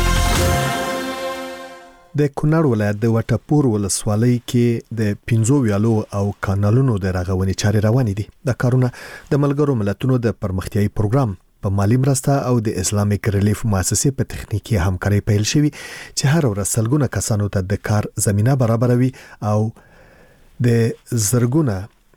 Speaker 1: د کونړ ولایت د وټپور ولسوالۍ کې د پنځو ویالو او کانالونو د رغونې چارې روانې دي. د کارونه د ملګرو ملتونو د پرمختیايي پروګرام په مالی مرسته او د اسلامیک ریلیف مؤسسې په تخنیکی همکاري پیل شوی چې هر ورځ سلګونه کسانو ته د کار زمينه برابروي او د زرګونه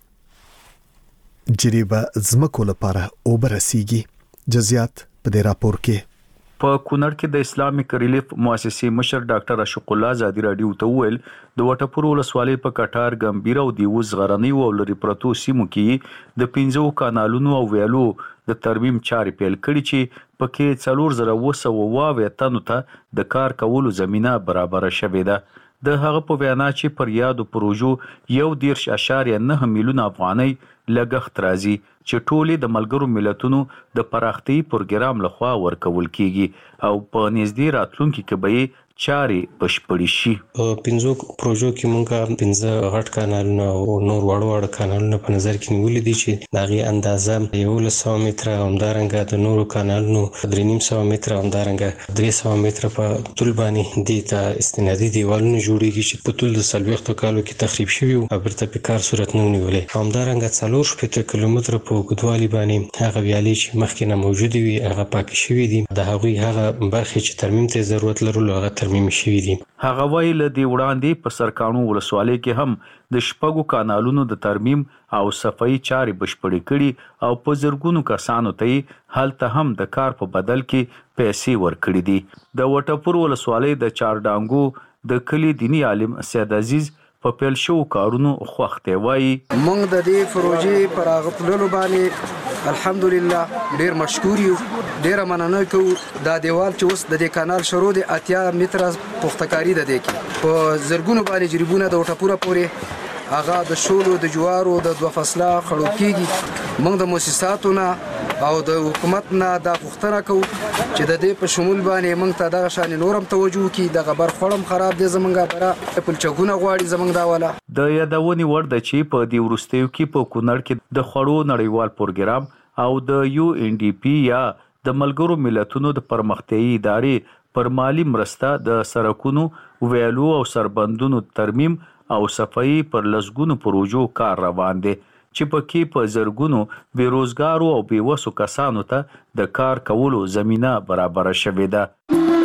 Speaker 1: جریبه زمکو لپاره اوبرسیږي. جزئیات په دې راپور کې.
Speaker 13: په کونړ کې د اسلامیک ریلیف مؤسسې مشر ډاکټر اشق الله زادی رادیو ته ویل د وټپور ولسوالۍ په کټار ګمبیر او دیوز غرنی او لری پرتو سیمو کې د پنځو کانالونو او ویالو د ترمیم چارې پیل کړي چې پکې څلور زره وسو واوې تنو ته د کار کولو زمينه برابر شوې ده. د هغه په وینا چې پر یادو پروژو یو دیرش اشاریه نه میلیون افغانۍ لګښت راځي چې ټولې د ملګرو ملتونو د پراختي پروګرام لخوا ورکول کیږي او په نږدې راتلونکي کې به چارې بشپړې شي.
Speaker 11: په پنځو پروژو کې موږ پنځه غټ کانالونه او نور وړ وړ کانالونه په نظر کې نیولې دي چې دغه اندازه یو سل متره همدارنګه د نورو کانالونو درې نیم سوه متره همدارنګه درې سوه متره په طول باندې دي ته استنادي دیوالونه جوړیږي چې په طول د څلوېښتو کالو کې تخریب شوي او بیرته په کار صورت نه ونیولې. همدارنګه څلور شپېته کیلومتره په اوږدوالي باندې هغه ویالې چې مخکې نه موجودې وي هغه پاکې شوي دي. د هغوی هغه برخې چې ترمیم ته ضرورت لرلو هغه ترمیم شوي دي.
Speaker 13: هغه وایي له دې وړاندې په سرکانو ولسوالۍ کې هم د شپږو کانالونو د ترمیم او صفایي چارې بشپړې کړي او په زرګونو کسانو ته هلته هم د کار په بدل کې پیسې ورکړي دي. د وټپور ولسوالۍ د چارډانګو د کلی دینی عالم سید عزیز په پیل شو کارونو خوښته وایي
Speaker 5: موږ د دې پروژې پر هغه پلانو باندې الحمدلله ډیر مشکور یو. ډیر مننه کوو. دا دیوال چې اوس د دې کانال شروع دی اتیا متره پختکاری ده دی کې په زرګونو باندې جریبونه د وټپوره پورې هغه د شولو د جوارو د دوه فصله خړو کیږي. موږ د مؤسساتو نه او د حکومت نه دا غوښتنه کوو چې د دې په شمول باندې موږ ته دغه شان نورم توجه وکړي. دغه بر خړم خراب دي زمونږه برا پلچګونه غواړي زمونږ دا والا.
Speaker 13: د یادونې وړ د چې په دې ورستیو کې په کونړ کې د خړو نړیوال پروګرام او د یو ان ډي پی یا د ملګرو ملتونو د پرمختیايي ادارې پر مالی مرسته د سرکونو ویالو او سربندونو ترمیم او صفایي پر لسګونو پروژو کار روان دي چې پکې په زرګونو بیروزګارو او بیوسو کسانو ته د کار کولو زمينه برابر شوې ده.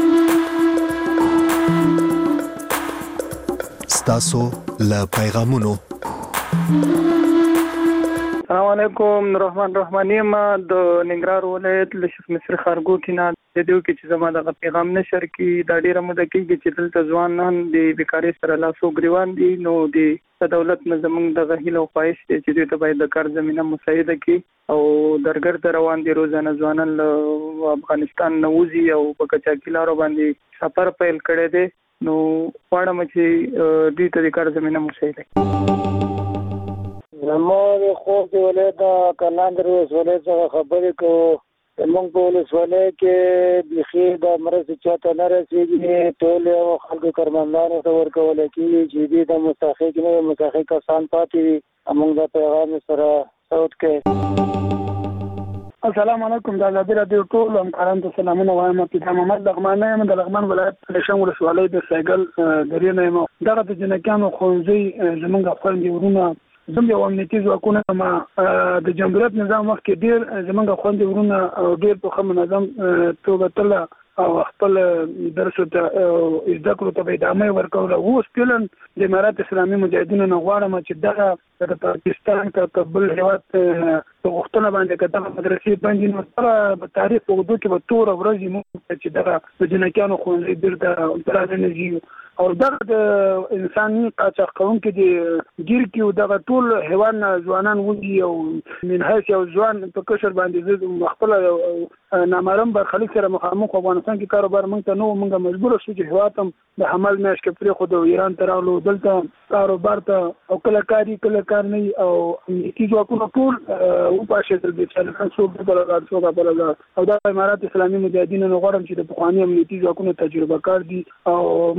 Speaker 1: ستاسو له پیغامونو.
Speaker 21: السلام علیکم. رحمان رحمانی ما د ننګرهار ولایت له شیخ مصر خارګو کې نه د دې کې چې زما د پیغام نشر کې د ډیره مده کې چې دلته ځوانان د بیکاری سره لاسو ګریوان دي نو د دولت نظمنګ د غهیل او خواهش دي چې دوی ته باید د کار زمينه مساعده کړي او درګرد روان دي روزانه ځوانان له افغانستان نوځي او په کچاکیلارو باندې سفر پیل کړي دي نو واړم چې دوی ته د کار زمينه مساعده کړي.
Speaker 22: زموږ خو د ولایت کلاندر ولایت څخه خبرې کوو. موږ په ولسوالۍ کې بيخي د مرستې چاته نه رسېږي. ټول خلکو کارمندانو ته ورکول کېږي چې دوی د مستحق نه مستحق کسان پاتې وي. موږ د پیغام سره صوت کوي.
Speaker 21: السلام علیکم. د آزادي رادیو ټول همکارانو ته سلامونه وایم. پیدا محمد لغمان یم د لغمان ولایت لشن ولسوالۍ د سایګل درې نه یم. دغه د جنکانو خوندې زمونږ خپل ورونه زم یو امنیتي ځواکونه ما د جمهوریت نظام وخت کې ډیر زمونږ خوندې ورونه ډیر په منظم توګه تل او خپل درس ته زده کړو ته ادامه ورکول. اوس پلان د امارات اسلامي مجاهدینو نه غواړم چې دغه د پاکستان ته قبل هیواد په وختونه باندې کته مدرسې باندې نو سره په تاریخ په دوه کې به تور ورځې مو چې دغه د جنکانو خوندې ډیر د ترانه او دغه د انساني قاچاق کوونکو د ګیر کې دغه ټول حیوان ځوانان ودی او من هیڅ یو ځوان په کشر باندې زه خپل نامرم برخلیک سره مخامخ افغانستان کې کاروبار مونږ ته نو مونږه مجبور شو چې هواتم د حمل مېش کې پرې خو د ایران تر اولو دلته کاروبار ته او کله کاری کله کار نه او کی ځواکونه ټول او پاشه تل د څلور څو په لږه څو په لږه او د امارات اسلامي مجاهدینو غواړم چې د پخوانی امنیتي ځواکونو تجربه کار دي او مونږ به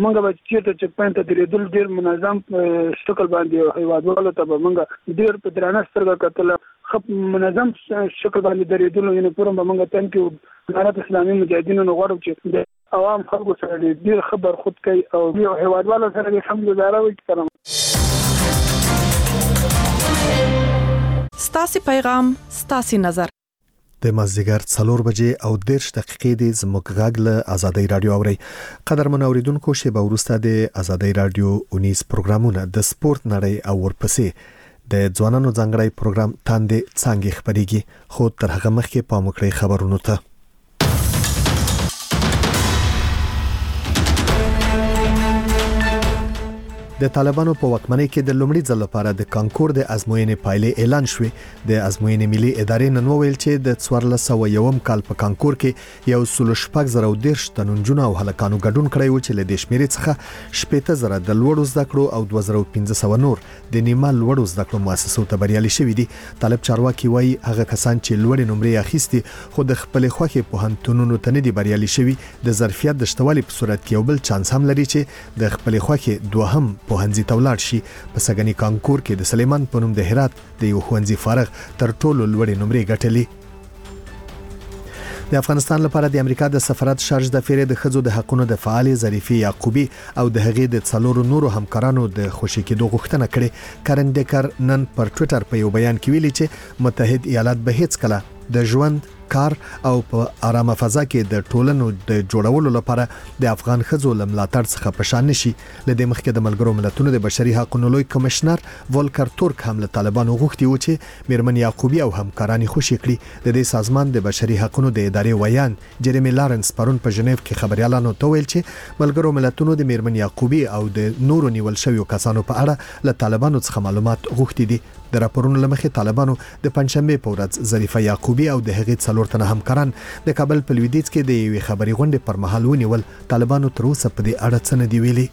Speaker 21: چیرته چې پاین ته درېدل ډیر منظم شکل باندې هیوادوالو ته به موږ ډیر په درانه سترګه کتل خپ منظم شکل باندې درېدل یعنی پوره به موږ تم کې امارت اسلامي مجاهدینو غواړو چې عوام خلکو سره ډیر خبر خود کوي او یو هیوادوالو سره الحمدلله وکړم.
Speaker 7: ستاسو پیغام ستاسو نظر
Speaker 1: د مازدیګر څلور بجې او دیرش دقیقې د زموږ غږ له آزادۍ رادیو اوري. قدرمن اوریدونکو شیبه وروسته د آزادۍ رادیو اونیس پروګرامونه د سپورت نړۍ او ورپسې د ځوانانو ځانګړی پروګرام تاندې څنګه خبريږي خو تر هغه مخکې پام وکړئ خبرونو ته. د طالبانو په واکمنۍ کې د لومړي ځل لپاره د کانکور د ازموینې پایلې اعلان شوې. د ازموینې ملي ادارې نن وویل چې د څوارلس سوه یوم کال په کانکور کې یو سل شپږ زره او دیرش تنونجونه او هلکانو ګډون کړی و چې له دې شمیرې څخه شپږ زره د لوړو زده کړو او دوه زره پنځه سوه نور د نیمه لوړو زده کړو مؤسسو ته بریالي شوي دي. طالب چارواکي وایي هغه کسان چې لوړې نمرې اخیستي خو د خپل خوښې پوهنتونونو ته نه دي بریالي شوي د ظرفیت د شتوالي په صورت کې یو بل چانس هم لري چې د خپل خوښې دوهم پوهنځي ته ولاړ شي. په سګنی کانکور کې د سلیمان په نوم د هرات د یو ښوونځي فارغ تر ټولو لوړې نمرې ګټلې. د افغانستان لپاره د امریکا د سفارت شارج د فیره د خځو د حقوقو د فعال ظریفي یعقوبی او د هغې د څلورو نورو همکارانو د خوشی کېدو غوښتنه کړې. کرن ډیکر نن پر ټوئیټر په یو بیان کې ویلي چې متحد ایالات به هیڅ کله د ژوند کار او په آرامه فضا کې د ټولنو د جوړولو لپاره د افغان خځو لملاتړ څخه پشان نشي. لدې مخکې د ملګرو ملتونو د بشري حقوقو لوی کمشنر ولکر تورک هم له طالبانو غوښتي و چې میرمن یعقوبی او همکارانی خوشی کړي. د دې سازمان د بشري حقوقو د ادارې ویان جریمی لارنس پرون په ژنیو کې خبريالانو ته ویل چې ملګرو ملتونو د میرمن یعقوبی او د نورو نیول شویو کسانو په اړه له طالبانو څخه معلومات غوښتي دي. د راپورونو لمخې طالبانو د پنځشنبه په ورځ ظریفه یعقوبی او د هغې څلور تنه همکاران د کابل په لویدیځ کې د یوې خبري غونډې پر مهال ونیول. طالبانو تر اوسه په دې اړه څه نه دی ویلي.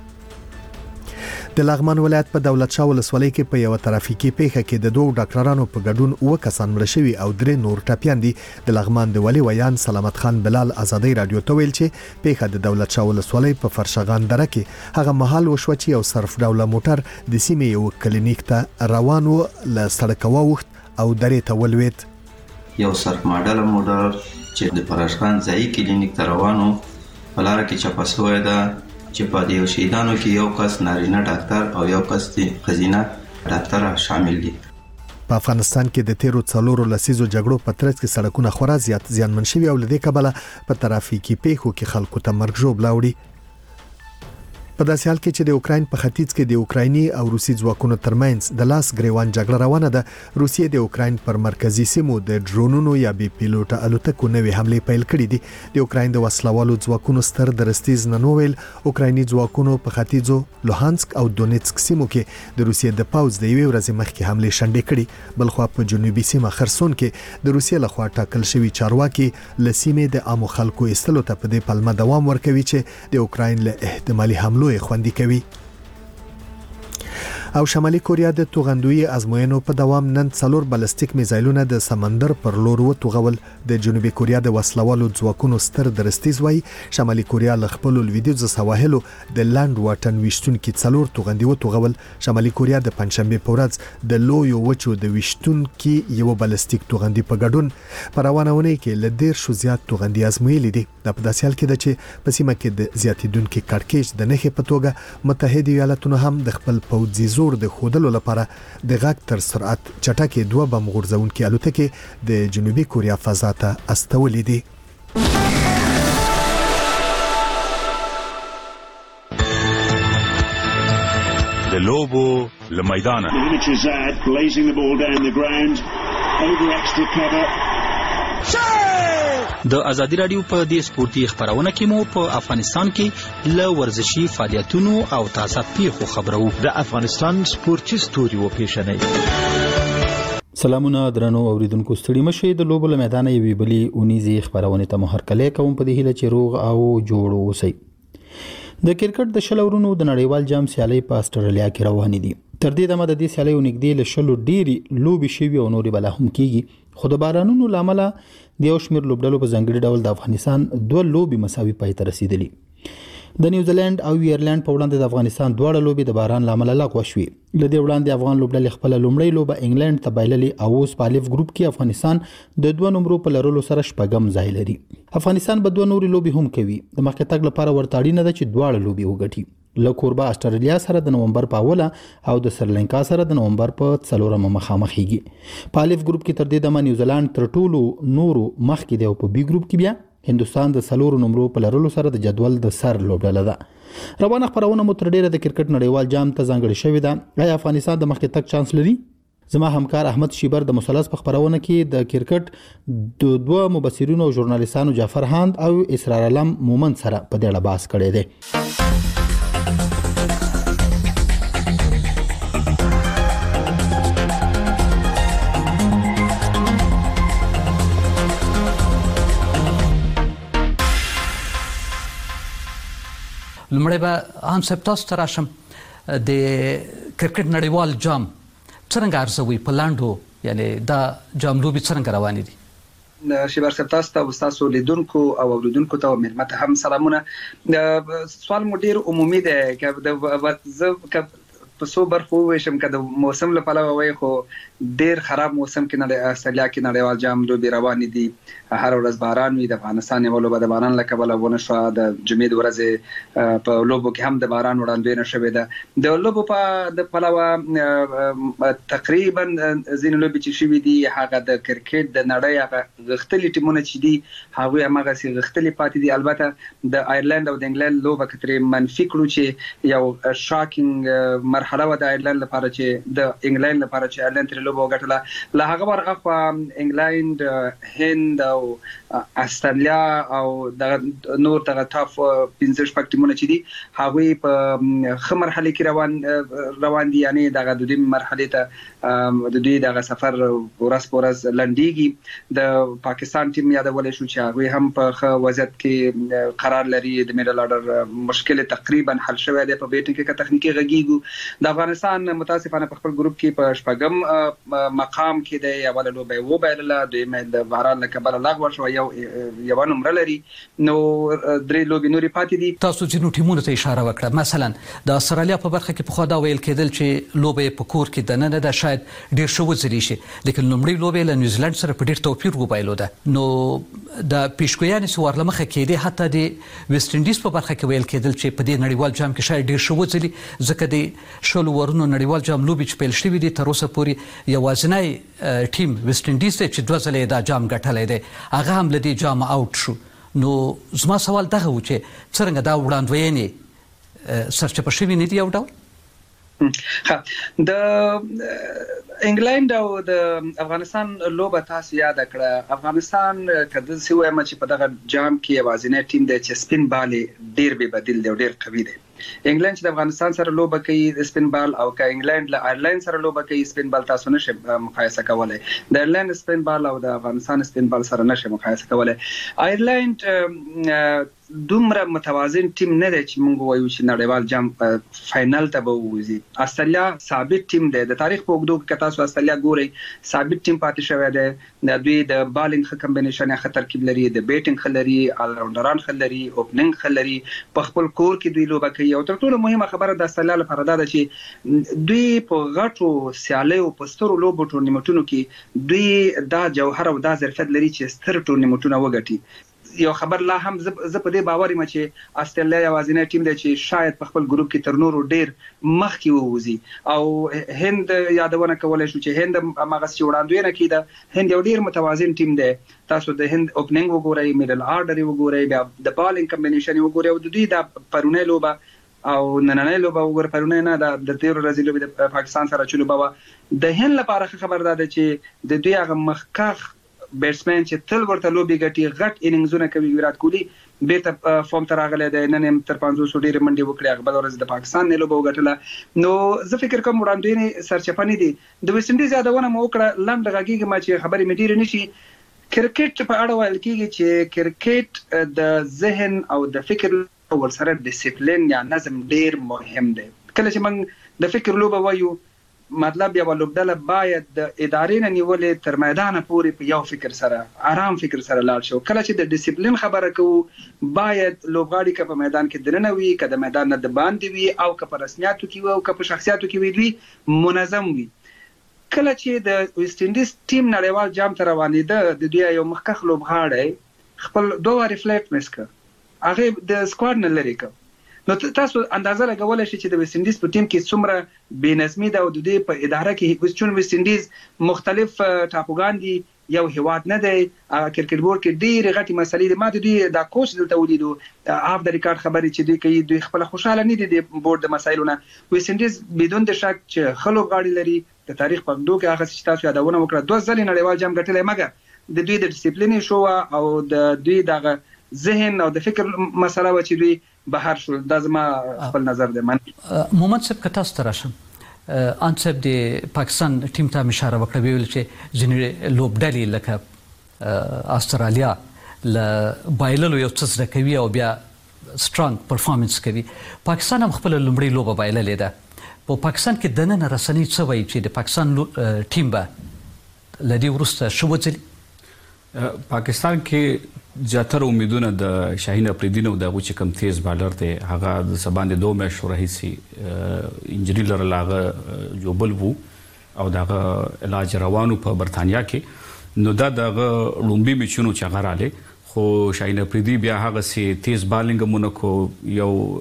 Speaker 1: د لغمان ولایت په دولت شاه ولسوالۍ کې په یو ترافیکي پیښه کې د دوه ډاکټرانو په ګډون اوه کسان مړ شوي او درې نور ټپیان دي. د لغمان د ولي ویان سلامت خان بلال آزادۍ رادیو ته ویل چې پیښه د دولت شاه ولسوالۍ په فرشغان دره کې هغه مهال وشو چې یو صرف ډوله موټر د سیمې یو کلینیک ته روان و له سړک واوښت او درې ته ولوېد.
Speaker 2: یو صرف ماډل موټر چې د فرشغان ځایي کلینیک ته روان و په لاره کې چپه شوی ده چې په دې شهیدانو کې یو کس نارینه ډاکټر او یو کس ښځینه ډاکټر شامل دي.
Speaker 1: په افغانستان کې د تیرو څلورو لسیزو جګړو په ترڅ کې سړکونه خورا زیات زیانمن شوي او لدې کبله په ترافیکي پیښو کې خلکو ته مرګ ژوبله وړي. په داسې حال کې چې د اوکراین په ختیځ کې د اوکرایني او روسي ځواکونو ترمنځ د لاس ګریوان جګړه روانه ده. روسیې د اوکراین پر مرکزی سیمو د ډرونونو یا بي پیلوټه الوتکو نوې حمله پیل کړې دي. د اوکراین د وسلوالو ځواکونو ستر درستیز نن وویل اوکرایني ځواکونو په ختیځو لوهانسک او دونیتسک سیمو کې د روسیې د پاوز د یوې ورځې مخکې حمله شنډې کړې. بلخوا په جنوبي سیمه خرسون کې د روسیې لخوا ټاکل شوی چارواکي لسیمې د عامو خلکو ایستلو ته په دې پلمه دوام ورکوي چې د اوکراین له احتمالي حملو خوندي کوي. او شمالي کوریا د توغندوی ازموینو په دوام نن څلور بالستیک میزایلونه د سمندر پر لور وتوغول. د جنوبي کوریا د وسلوالو ځواکونو ستر درستیز وای شمالي کوریا ل خپل لویدیځ سواحلو د لاند واټن وشتون کې څلور توغندي وتوغول. شمالي کوریا د پنځشنبه په ورځ د لویو وچو د وشتون کې یو بالستیک توغندي په ګډون په روانونه کې ل ډیر شو زیات توغندي ازمویل دي. د په داسې حال کې د چې په سیمه کې د زیاتیدونکو کړکېچ د نخې په توګه متحده ایالاتونه هم د خپل پوځي زور د خودلو لپاره د غاک تر سرعت چټکې دوه بم غورځونکي الوتکې د جنوبي کوریا فضا ته استولې دي.
Speaker 8: د لوبو لمیدانه
Speaker 10: د ازادي رادیو په دې سپورتي خبرونه کې مو په افغانستان کې ل ورزشي فعالیتونو او تازه پیښو خبرو.
Speaker 23: د افغانستان سپورتي ستوري و پیښنې.
Speaker 24: سلامونه درنو اوریدونکو ستړي مشه د لوبو له میدان یوې بلی اونیزي خبرونه ته محرکله کوم په دې هله چې روغ او جوړ اوسئ. د کرکټ د شلورونو د نړیوال جام سیالي په استرالیا کې روان دي. تر دې دمه د دې سیالي نږدې له شلو ډيري لوبي شوي او نوري بل هم کیږي. خو د بارانونو لامل د یو شمیر لوبډلو په ځنګړي ډول د افغانستان دوه لوبي مساوي پای ته رسیدلي. د نیوزیلند او ایرلند په وړاندې د افغانستان دواړه لوبې د باران لامل لغوه شوې. لدې وړاندې افغان لوبډلې خپل لومړی لوبه انګلند ته بایللې او اوس په الف ګروپ کې افغانستان د دوه نمبرو په لرلو سره شپږم ځای لري. افغانستان به دوه نورې لوبې هم کوي. د مخکې تګ لپاره ورته اړینه ده چې دواړه لوبې وګټي. له کوربه استرالیا سره د نومبر په اوله او د سریلانکا سره د نومبر په څلورمه مخامخېږي. په الف ګروپ کې تر دې دمه نیوزیلند تر ټولو نورو مخکې دی او په بي ګروپ کې بیا هندستان د څلورو نمبرو په لرلو سره د جدول د سر لوبډله ده. روانه خبرونه مو تر ډیره د کرکټ نړیوال جام ته ځانګړې شوې ده. آیا افغانستان د مخکې تګ چانس لري؟ زما همکار احمد شیبر د مثلث په خبرونه کې د کرکټ د دوه مبصرینو او ژورنالیستانو جعفر هاند او اسرار علم مومن سره په دې اړه بحث کړی دی.
Speaker 6: لمړی به هم صاحب تاسو ته راشم د کرکټ نړیوال جام څرنګه ارزوي په لاندو یعنی دا جام لوبي څرنګه روانې دي؟
Speaker 5: شیبر صاحب تاسو ته تاسو لیدونکو او اوریدونکو ته ملمت هم سلامونه. سوال مو ډیر عمومي دی که د زه په څو برخو وویشم که د موسم له پلوه وایي خو ډیر خراب موسم کې نه استرالیا کې نړیوال جام لوبې روانې دي. هر ورځ باران وي. د افغانستان یوه لوبه د باران له کبله ونه شوه. د جمعې د ورځې په لوبو کې هم د باران وړاندوینه شوې ده. د لوبو په د پلوه تقریبا ځینې لوبې چې شوي دي هغه د کرکټ د نړۍ هغه غښتلي ټیمونه چې دي هغوی هماغسې غښتلي پاتې دي. البته د آیرلند او د انګلند لوبه که ترې منفي کړو چې یو شاکینګ مرحله وه د آیرلند لپاره چې د انګلند لپاره چې آیرلند ترې لوبه وګټله. له هغه ورهاخوا انګلند، هند او استرالیا او دغه نور دغه ټاپ پنځه شپږ ټیمونه چې دي هغوی په ښه مرحلې کې روان روان دي. یعنې دغه د دوی مرحلې ته د دوی دغه سفر ورځ په ورځ لنډیږي. د پاکستان ټیم یادولی شو چې هغوی هم په ښه وضعیت کې قرار لري. د میډل آرډر مشکل تقریبا حل شوی دی. په بیټینګ کې که تخنیکي غږیږو د افغانستان متاسفانه په خپل ګروپ کې په شپږم مقام کې دی. اوله لوبه یې وبایلله، دویمه د باران له کبله لغوه شوه، یو یوه نمره لري. نو درې لوبې نورې پاتې دي.
Speaker 6: تاسو ځینو ټیمونو ته اشاره وکړه. مثلا د استرالیا په برخه کې پخوا دا ویل کېدل چې لوبه یې په کور کې دننه ده شاید ډېر ښه وځلې شي، لیکن لومړۍ لوبه یې له نیوزیلند سره په ډېر توپیر وبایلوده. نو د پیشګویانې چې ورله کېدې حتی د ویسټ انډیز په برخه کې ویل کېدل چې په دې نړیوال جام کې شاید ډېر ښه وځلي، ځکه د شلو ورونو نړیوال جام لوبې چې پیل شوي دي تر اوسه پورې یوازینی ټیم ویسټ انډیز دی چې دوه ځله یې دا جام ګټلی دی، هغه هم له دې جامه اوټ شو. نو زما سوال دغه و چې څرنګه دا وړاندوینې سرچپه شوي نه دي یو ډول؟
Speaker 5: د انګلند او د افغانستان لوبه تاسو یاد کړه. افغانستان که داسې ووایم چې په دغه جام کې یوازینی ټیم دی چې سپین بال یې ډېر بې بدیل دی او ډېر قوي دی. انګلند چې د افغانستان سره لوبه کوي د سپین بال، او که انګلند له آیرلند سره لوبه کوي سپین بال تاسو نشئ مقایسه کولی. د آیرلند سپین بال او د افغانستان سپین بال سره نشئ مقایسه کولی. آیرلند دومره متوازن ټیم نه دی چې موږ وایو چې نړیوال جام فاینل ته به ووځي. استرالیا ثابت ټیم دی. د تاریخ په اوږدو کې که تاسو استرالیا ګورئ ثابت ټیم پاتې شوی دی. د دوی د بالینګ ښه کمبینیشن یا ښه ترکیب لري، د بیټینګ ښه لري، آلراونډران ښه لري، اوپننګ ښه لري، په خپل کور کې دوی لوبه کوي. او تر ټولو مهمه خبره د استرالیا لپاره دا ده چې دوی په غټو سیالیو په سترو لوبو ټورنمنټونو کې دوی دا جوهر او دا ظرفیت لري چې ستر ټورنمنټونه وګټي. یو خبر لا هم زه په دې باور یم چې استرالیا یوازینی ټیم دی چې شاید په خپل ګروپ کې تر نورو ډیر مخکې ووځي. او هند یادونه کولی شو چې هند هماغسې وړاندوینه کېده. هند یو ډیر متوازن ټیم دی. تاسو د هند اوپننګ وګورئ، میډل آرډر یې وګورئ، بیا د بالینګ کمبینیشن یې وګورئ، او د دوی دا پرونی لوبه او نننۍ لوبه وګوره، پرونی نه د تېرو ورځې لوبې د پاکستان سره چې لوبه وه. د هند لپاره ښه خبر دا ده چې د دوی هغه مخکښ بیټسمن چې تل ورته لوبې ګټي، غټ اننګزونه کوي، ویرات کوهلي بیرته فارم ته راغلی دی. نن یې تر پنځوسو ډېرې منډې وکړې، هغه بله ورځ د پاکستان نه لوبه وګټله. نو زه فکر کوم وړاندوینې سرچپه نه دي. د ویسټ انډیز یادونه مو وکړه، لنډ غږېږم چې خبرې مې ډېرې نه شي. کرکټ په اړه ویل کېږي چې کرکټ د ذهن او د فکر ورسره ډیسپلین یا نظم ډېر مهم دی. کله چې موږ د فکر لوبه وایو
Speaker 3: مطلب یو لوبډله باید د ادارې نه نیولې تر میدان پورې په یو فکر سره آرام فکر سره لاړ شو. کله چې د ډیسپلین خبره کوو باید لوبغاړي که په میدان کې دننه وي که د میدان نه د باندې وي او که په رسمیاتو کې وي او که په شخصیاتو کې وي دوی منظم وي. کله چې د ویسټ انډیز ټیم نړیوال جام ته روانېده د دوی یو مخکښ لوبغاړی خپل دوه وارې فلایټ مس کړ هغه د سکواډ نه لرې کړ. نو تاسو اندازه لګولای شئ چې د ویسټ انډیز په ټیم کې څومره بې نظمي ده او د دې په اداره کې چون ویسټ انډیز مختلف ټاپوګان دي یو هیواد نه دی. کرکټ بورډ کې ډېرې غټې مسلې دي. ما د دوی دا کوچ دلته ولیدو اف د ریکارډ خبرې چې دوی کوي دوی خپل خوشاله نه دي د بورډ د مسایلو نه. ویسټ انډیز بدون د شک چې ښه لوبغاړي لري د تاریخ په اوږدو کې هغه چې تاسو یادونه وکړه دوه ځلې نړیوال جام ګټلی مګر د دوی د ډیسپلین شو او د دوی دغه ذهن او د فکر مسله و چې دوی بهر شو. دا زما خپل نظر دی. من
Speaker 6: مومن صاحب که تاسو ته راشم ان صاحب د پاکستان ټیم ته اشاره وکړه ویل چې ځینې لوبډلې لکه استرالیا له بایللو یو څه زده کوي او بیا سټرانګ پرفارمنس کوي. پاکستان هم خپل لومړی لوبه بایللې ده. په پاکستان کې دننه رسنۍ څه وایي چې د پاکستان ټیم به له دې وروسته ښه وځلي؟
Speaker 4: پاکستان کې زیاتره امیدونه د شاهین افریدي نه د هغه چې کم تیز بالر دی هغه د سباندې دوه میاشتو راهیسې انجری لرله هغه جوبل وو او دغه علاج روانو په برتانیا کې. نو دا دغه لومبي میچونو چې هغه رالی خو شاهین افریدي بیا هغه سي تیز بالینګ مونږ کو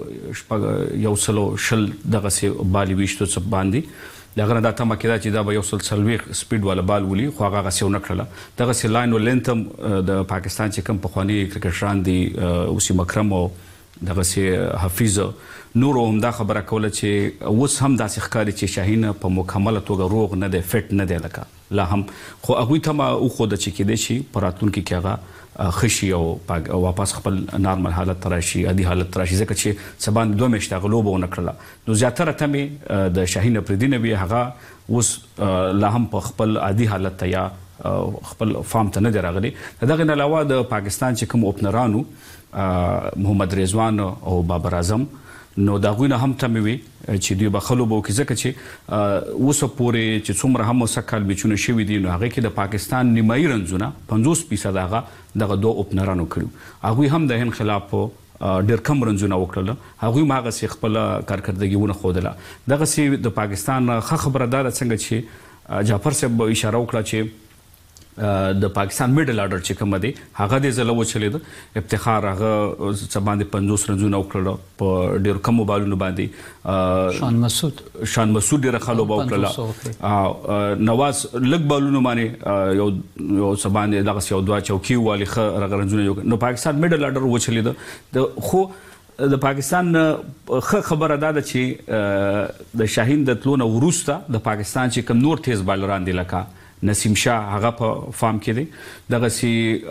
Speaker 4: یو یو سلو شل دغه سي بالي وشتو څه باندې دغه دا تمه کېده چې دا به یو سل سلويخ سپیډ والا بال ولي خو هغه غسیو نه کړله. دغه سي لاین او لینتم د پاکستان چې کوم پخوانی کرکټران دي اوسې مکرم او دغه سي حفیظ نور هم دا خبره کوله چې اوس هم داسې ښکاري چې شاهین په مکمله توګه روغ نه دی فټ نه دی لکه لا هم خو هغوی ته ما وښوده چې کېدای شي په راتلونکي کې هغه خشي او واپس خپل نارمل حالت ته راشي عادي حالت ته راشي ځکه چې سبا دوه میاشتې هغه لوبه ونه کړله. نو زیاتره تمې د شاهین افریدي نه وي هغه اوس لا هم په خپل عادي حالت ته یا خپل فارم ته نه دی راغلی. دغه نه علاوه د پاکستان چې کوم اوپنرانو محمد رضوان او بابر اعظم نو دا غوینه هم تمې وي چې دوی به خلو به وکړي ځکه چې اوس پورې چې څومره هم سکهال میچونه شوي دي نو هغه کې د پاکستان نیمایي رنزونه پنځوس فیصد هغه دغه دوه اوپنرانو کړو. هغوی هم د هند خلاف ډېر کم رنزونه وکړل. هغوی هم هغسې خپله کارکردګي ونه ښودله. دغسې د پاکستان ښه خبره دا ده څنګه چې جعفر صاحب اشاره وکړه چې د پاکستان میډل آرډر چې کوم دی هغه د زلو چلیده. افتخار هغه څه باندې پنځوس رنزونه وکړل په ډېر کم بالونو باندې.
Speaker 6: شان مسعود
Speaker 4: شان مسعود ډېر خلو وکړل. نواز لګ بالونو باندې یو یو څه باندې دغه یو دوه چوکي والی خ رنزونه. نو پاکستان میډل آرډر وچلیده. خو د پاکستان ښه خبره دا ده چې د شاهین د تلو نه وروسته د پاکستان چې کوم نور تیز بالران دي لکه نسیم شاه هغه په فارم کې دی دغه سي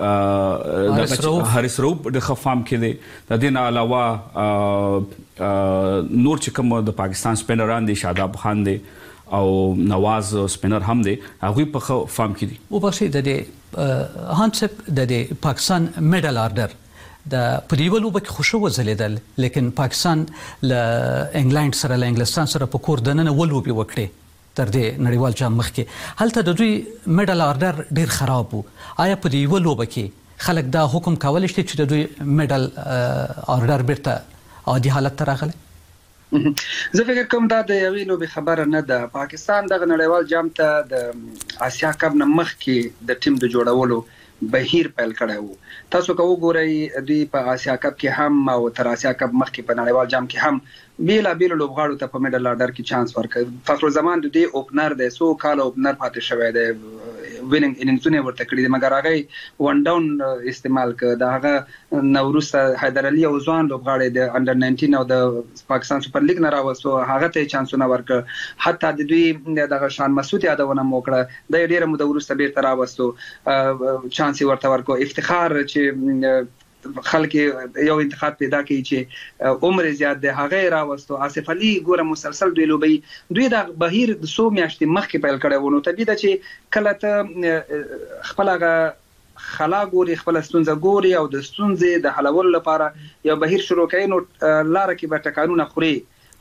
Speaker 4: حارث رؤوف د ښه فارم کې دی. د دې نه علاوه نور چې کوم د پاکستان سپینران دي شاداب خان دی او نواز سپینر هم دی هغوی په ښه فارم کې دي.
Speaker 6: وبخښئ د دې هانسپ د دې پاکستان میډل آرډر د په دې ولوبه کې خوشو وځلیدل لیکن پاکستان له انګلند سره له انګلستان سره په کور دننه ولوبې وکړې تر دې نړیوال جام مخکې. هلته د دوی میډل آرډر ډېر خراب وو. آیا په دې یوه لوبه کې خلک دا حکم کولی شي چې د دوی میډل آرډر بیرته عادي حالت ته راغلی؟
Speaker 3: زه فکر کوم دا د یوې لوبې خبره نه ده. پاکستان دغه نړیوال جام ته د آسیا کپ نه مخکې د ټیم د جوړولو بهیر پیل کړی وو. تاسو که وګورئ دوی په آسیا کپ کې هم او تر آسیا کپ مخکې په نړیوال جام کې هم بیلابیلو لوبغاړو ته په میډل آرډر کې چانس ورکړ. فخرالزمان د دې اوپنر دی څو کاله اوپنر پاتې شوی دی ویننګ اننګزونه ورته کړي دي مګر هغه ون ډاون استعمال کړ. د هغه نه وروسته حیدر علي او ځوان لوبغاړی د انډر ناینټین او د پاکستان سپر لیګ نه راوستو هغه ته چانسونه ورکړ. حتی د دوی دغه شان مسعود یادونه مو کړه د ډیره موده وروسته بیرته راوستو چانس ورته ورکړ. افتخار چې خلک یو انتخاب پیدا کوي چې عمر زیات دی هغه راوستو. آصف علي ګوره مسلسل دوی لوبي دوی د بهیر د سو میاشتې مخکې پیل کړی و. نو طبیعي ده چې کله ته خپل هغه خلا ګوري خپل ستونزه ګوري او د ستونزې د حلولو لپاره یو بهیر شروع کوي نو لاره کې به ټکانونه خوري.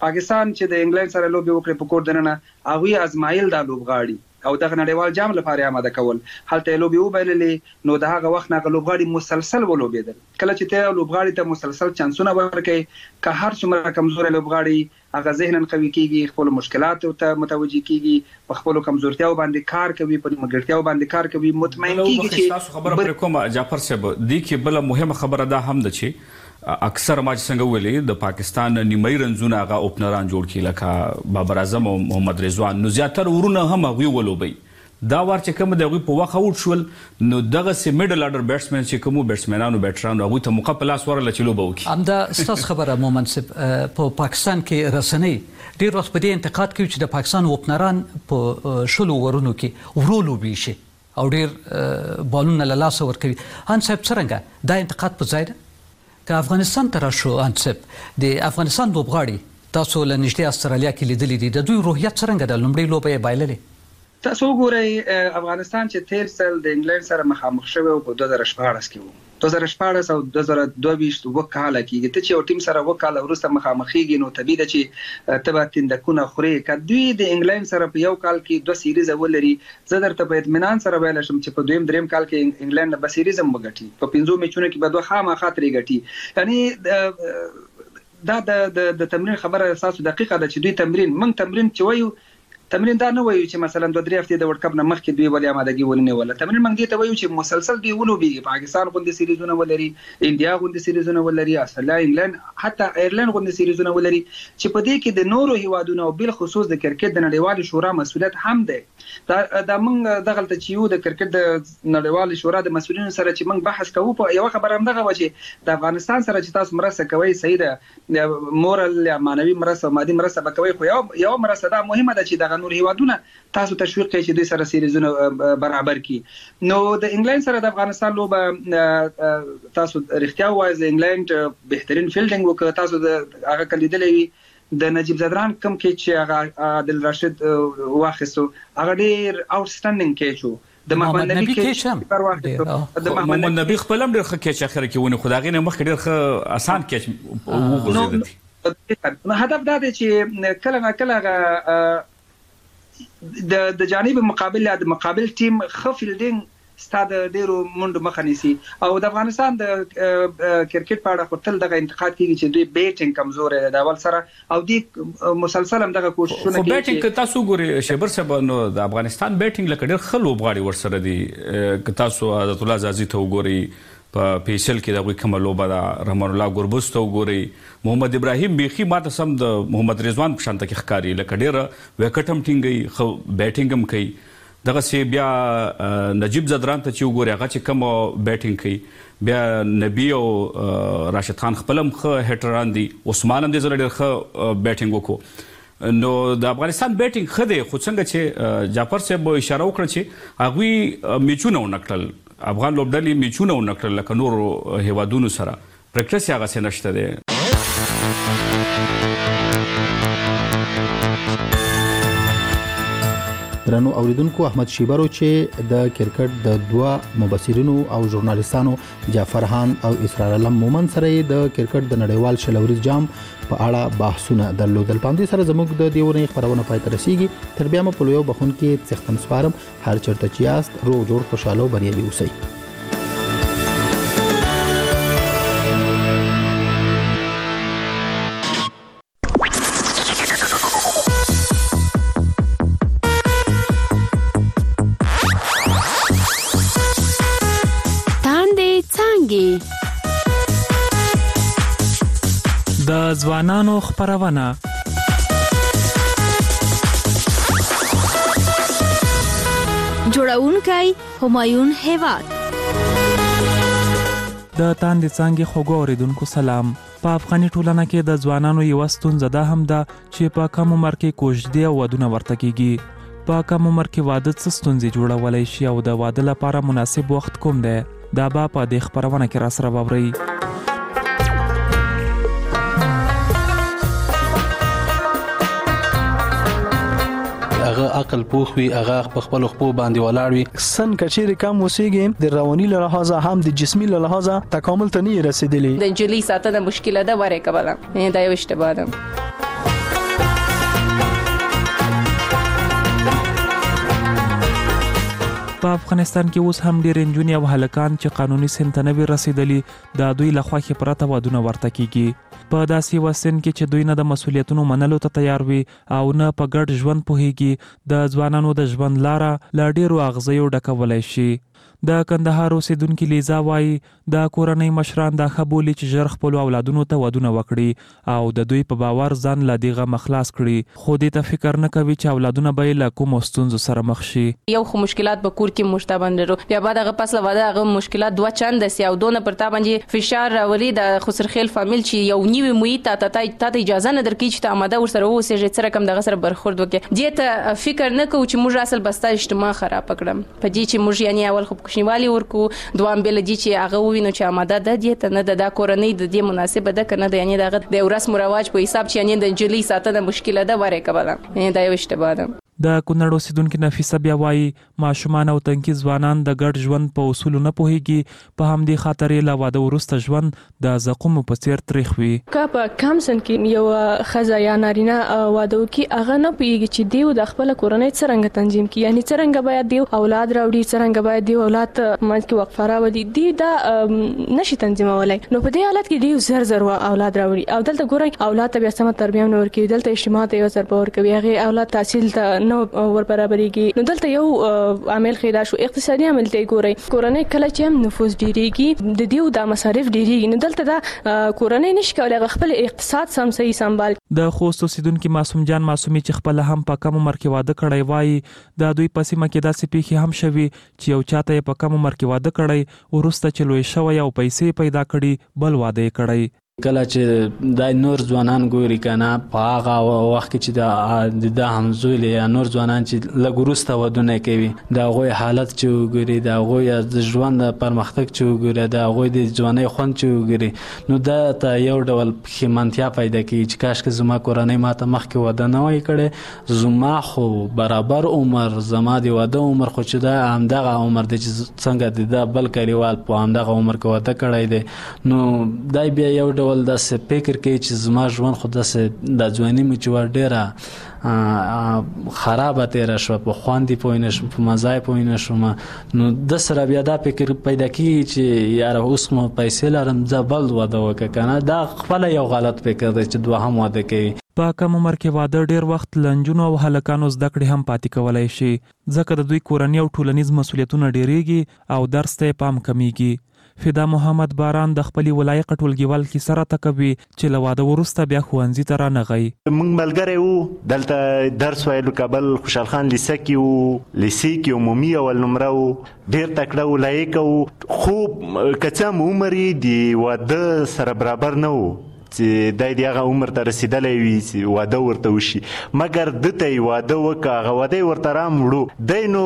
Speaker 3: پاکستان چې د انګلند سره لوبي وکړي په کور دننه هغه ازمایل د لوبغاړي او دغه نړیوال جام لپاره آماده کول هلته لوبي وبایللې نو دغه وخت نه لوبغاړي مسلسل ولوبېدل کله چې ته لوبغاړي ته مسلسل چانسونه ورکړي که هر څومره کمزور لوبغاړي هغه ذهنن قوي کیږي خپل مشکلات ته متوجي کیږي په خپل کمزورتیاو باندې کار کوي په مګړتیاو باندې کار کوي مطمئن کیږي چې
Speaker 4: تاسو خبره پر کومه جعفر صاحب دي کې بل مهمه خبره ده هم ده چې اکثر ما څنګه ویلې د پاکستان نیمه رنزونه هغه اوپنران جوړ کړي لکه بابر اعظم او محمد رضوان نو زیاتره ورونه هم هغه ولوبي دا ور چې کوم دغه په واخ اوټ شول نو دغه سي میډل اډر بیټسمن چې کوم بیټسمنانو بیټرانو هغه ته مقابله سوره لچلو بو کی
Speaker 6: امدا استاس خبره مومنسب په پاکستان کې رسنۍ ډیر وخت په دې انتقاد کوي چې د پاکستان اوپنران په شلو ورونو کې ورولو بي شي او ډیر بالونه له لاس ور کوي ان صاحب څنګه دا انتقاد په ځای ده که افغانستان تر شو انصب د افغانستان لوبغاړي تاسو له نږدې استرالیا کې لیدلې دي د دوی روحیت څنګه د لومړی لوبې بایللې
Speaker 3: تاسو ګورئ افغانستان چې تیر سال د انګلند سره مخامخ شوی او په دوه زره شپاړس کې وو دوه زره شپاړس او دوه زره دوه ویشت وکاله کېږي ته چې یو ټیم سره وکاله وروسته مخامخېږي نو طبیعي ده چې تبه تندکونه خوري که دوی د انګلند سره په یو کال کې دوه سیریز ولري زه درته په اطمینان سره ویلی شم چې په دویم دریم کال کې انګلند به سیریز هم وګټي په پنځو میچونو کې به دوه خامخا ترې ګټي یعنی دا د د تمرین خبره اساسو دقیقه ده چې دوی تمرین من تمرین چې وایو تمرین دا نه وایو چې مثلا دوه درې هفتې د ورلد کپ نه مخکې دوی ولې آمادګي ولنه ولا تمرین موږ دې ته وایو چې مسلسل دی ولوبي پاکستان غوندي سیریزونه ولري انډیا غوندي سیریزونه ولري استرالیا انګلند حتی ایرلند غوندي سیریزونه ولري چې په دې کې د نورو هیوادونو او بل خصوص د کرکټ د نړیوال شورا مسؤلیت هم ده دا د موږ دغه ته چې یو د کرکټ د نړیوال شورا د مسؤلینو سره چې موږ بحث کوو په یو خبره هم دغه و چې د افغانستان سره چې تاسو مرسته کوي صحیح ده مورال یا مانوي مرسته مادي مرسته وکوي خو یو یو مرسته دا مهمه ده چې دغه نور هیوادونه تاسو تشویق کوي چې دوی سره سیریزونه برابر کی نو د انګلند سره د افغانستان لوبه تاسو رښتیا وایي د انګلند بهترین فیلډینګ وکړ تاسو د هغه کلیدلې د نجیب زدران کم کې چې هغه عادل راشد واخیستو هغه ډیر اوټسټانډینګ کې شو د محمد نبی کې پر واخیستو د
Speaker 4: محمد نبی خپل هم ډیر ښه کې چې اخر کې ونه خدای نه مخ ډیر ښه آسان کې وګورئ
Speaker 3: هدف دا دی چې کله نه کله د د جانب مقابل د مقابل ټیم خفیلډینګ ستاده ډیرو منډ مخه نیسي او د افغانستان د کرکټ په اړه خپل دغه انتقاد کوي چې دوی بیټینګ کمزور دی د اول سره او دی مسلسل هم دغه کوششونه
Speaker 4: کوي بیټینګ تاسو ګوري شیبر صاحب نو د افغانستان بیټینګ لکه ډیر خلو بغاړي ورسره دي که تاسو عادت الله زازي ته وګوري په پیسل کې د کومه لوبه ده رحمان الله ګوربز ته وګوري محمد ابراهیم بیخي ماته سم د محمد رضوان په شانته کې ښکاری لکه ډیره وکټم ټینګي خو بیټینګ هم کوي دغه سی بیا نجیب زدران ته چې وګوري هغه چې کوم بیټینګ کوي بیا نبی او راشد خان خپلم خو هټران دي عثمان هم دې زړه ډیر خو بیټینګ وکړو نو د افغانستان بیټینګ خده خو څنګه چې جعفر صاحب اشاره وکړه چې هغه میچونه ونکړل افغان لوبډلې میچونه ونکړل لکه نور هیوادونو سره پریکټس یې هغه څه نشته دی
Speaker 24: درنو اوریدونکو احمد شیبرو چې د کرکټ د دوه مبصرینو او ژورنالیستانو جعفر خان او اسرار علم مومن سره د کرکټ د نړیوال شلوريز جام په اړه بحثونه درلودل پاندې سره زموږ د دیورنې خبرونه پای ته رسیدي تر بیا مو په یو بخون کې څختم سپارم هر چرته چیاست روغ جوړ خوشاله او بریالي اوسئ
Speaker 9: د ځوانانو خبرونه
Speaker 12: جوړونکي همایون هیواد
Speaker 9: د تاندې څنګه خوګو اوریدونکو سلام په افغاني ټولنه کې د ځوانانو یو ستونزه ده هم ده چې په کم عمر کې کوژدې او ودونه ورته کیږي په کم عمر کې واده څه ستونزې جوړولای شي او د واده لپاره مناسب وخت کوم دی دا به په دې خبرونه کې را سره ووري
Speaker 14: هغه عقل پوخوي هغه په خپل خپل باندې ولاړ وي
Speaker 15: سن کچېر کم وسیږي د رواني له لحاظه هم د جسمي له لحاظه تکامل ته نه رسیدلی
Speaker 25: د جلی ساتنه مشکله ده وره کوله دا یو اشتباه ده
Speaker 9: په افغانستان کې اوس هم ډېر نجونې او هلکان چې قانوني سن ته نه وي رسیدلي د دوی له خوښې پرته ودونه ورته کیږي په داسې یوه سن کې چې دوی نه د مسؤلیتونو منلو ته تیار وي او نه په ګډ ژوند پوهیږي د ځوانانو د ژوند لاره له ډېرو اغزیو ډکولی شي. د کندهار اوسیدونکي لیزا وایي د کورنۍ مشران دا ښه بولي چې ژر خپلو اولادونو ته ودونه وکړي او د دوی په باور ځان له دې غمه خلاص کړي، خو دې ته فکر نه کوي چې اولادونه به یې له کومو ستونزو سره مخ شي.
Speaker 16: یو خو مشکلات به کور کې موږ ته باندې بیا بعد هغه پس له واده هغه مشکلات دوه چنده سي او دونه پر تا باندې فشار راولي د خسرخیل فامیل چې یو نیوي محیط ته ته اجازه نه درکړي چې ته آماده ورسره اوسېږې څه رقم دغه سره برخورد وکړې. دې ته فکر نه کوو چې موږ اصل بستا اجتماع خراب کړم په دې چې موږ یعنی اول خو کوشنیوالي ورکو دوام بل دي چې هغه وینو چې آماده ده دې ته نه د کورنۍ د دې مناسبه ده کنه د یعنی دغه د رسم او رواج په حساب چې یعنی د جلی ساتنه مشکله ده وره کبله یعنی دا یو اشتباه ده.
Speaker 9: د کونړ اوسیدونکي نفیسه بیا وایي ماشومان او تنکي ځوانان د ګډ ژوند په اصولو نه پوهیږي، په همدې خاطر یې له واده وروسته ژوند د زقومو په څیر تریخ وي.
Speaker 17: که په کم سن کې یو ښځه یا نارینه واده وکړي هغه نه پوهیږي چې دیو د خپله کورنۍ څرنګه تنظیم کړي، یعنی څرنګه باید دیو اولاد راوړي، څرنګه باید دیو اولاد منځ کې وقفه راولي، دی دا نشي تنظیمولی. نو په دې حالت کې دیو زر زر اولاد راوړي او دلته ګورئ اولاد ته بیا سمه تربیه نه ورکوي، دلته اجتماع ته یو ضربه ورکوي، هغې اولاد تحصیل ته نو ور برابرېږي. نو دلته یو عامل خیدا شو اقتصادي عامل ته ګورئ، کورنۍ کله چې هم نفوس ډېرېږي د دیو د مصارف ډېرېږي، نو دلته دا کورنۍ نشي کولی خپل اقتصاد سم صحیح سمبال. د خوست اوسیدونکي معصوم جان معصومي چې خپله هم په کم عمر کې واده کړی وایي د دوی په سیمه کې داسې پیښې هم شوي چې یو چاته یې په کم عمر کې واده کړی وروسته چې لوی شوی او پیسې پیدا کړي بل واده یې کړی.
Speaker 18: کله چې د نور ځوانان ګوري کنه په هغه وخت کې چې د همزولي یا نور ځوانان چې لږ وروسته ودونه کوي د هغوی حالت چې وګوري، د هغوی د ژوند پرمختګ چې وګوري، د هغوی د ځوانۍ خوند چې وګوري، نو دا ته یو ډول پښیمانتیا پیدا کوي چې کاشکې زما کورنۍ ماته مخکې واده نه وای کړی، زما خو برابر عمر زما د واده عمر خو چې دا همدغه عمر دی چې څنګه د دا بل کلیوال په همدغه عمر کې واده کړی دی. نو دا بیا یو ډول داسې فکر کوي چې زما ژوند خو داسې د ځوانۍ مې چې وه ډېره خرابه تېره شوه، په خوند یې پوه نه شوم، په مزه یې پوه نه شوم. نو د سره بیا دا فکر پیدا کېږي چې یاره اوس مو پیسې لرم زه بل واده وکړه که نه، دا خپله یو غلط فکر دی چې دوهم واده کوي.
Speaker 9: په کم عمر کې واده ډیر وخت له نجونو او هلکانو زده کړې هم پاتې کولی شي ځکه د دوی کورني او ټولنیز مسؤلیتونه ډیریږي او درس ته پام کمیږي. فدا محمد باران د خپلې ولایق ټولګیوال کیسه راته کوي چې له واده وروسته بیا ښوونځي ته رانغی.
Speaker 19: موږ ملګری وو، دلته درس ویلو کابل خوشحال خان لیسه کې وو، لیسې کې عمومي اول نمره وو، ډېر تکړه وو، لایق وو، خو که څه هم عمر یې د واده سره برابر نه وو چې دی د هغه عمر ته رسېدلی وي چې واده ورته وشي، مګر ده ته یې واده وکړه، هغه واده یې ورته راموړو، دی نو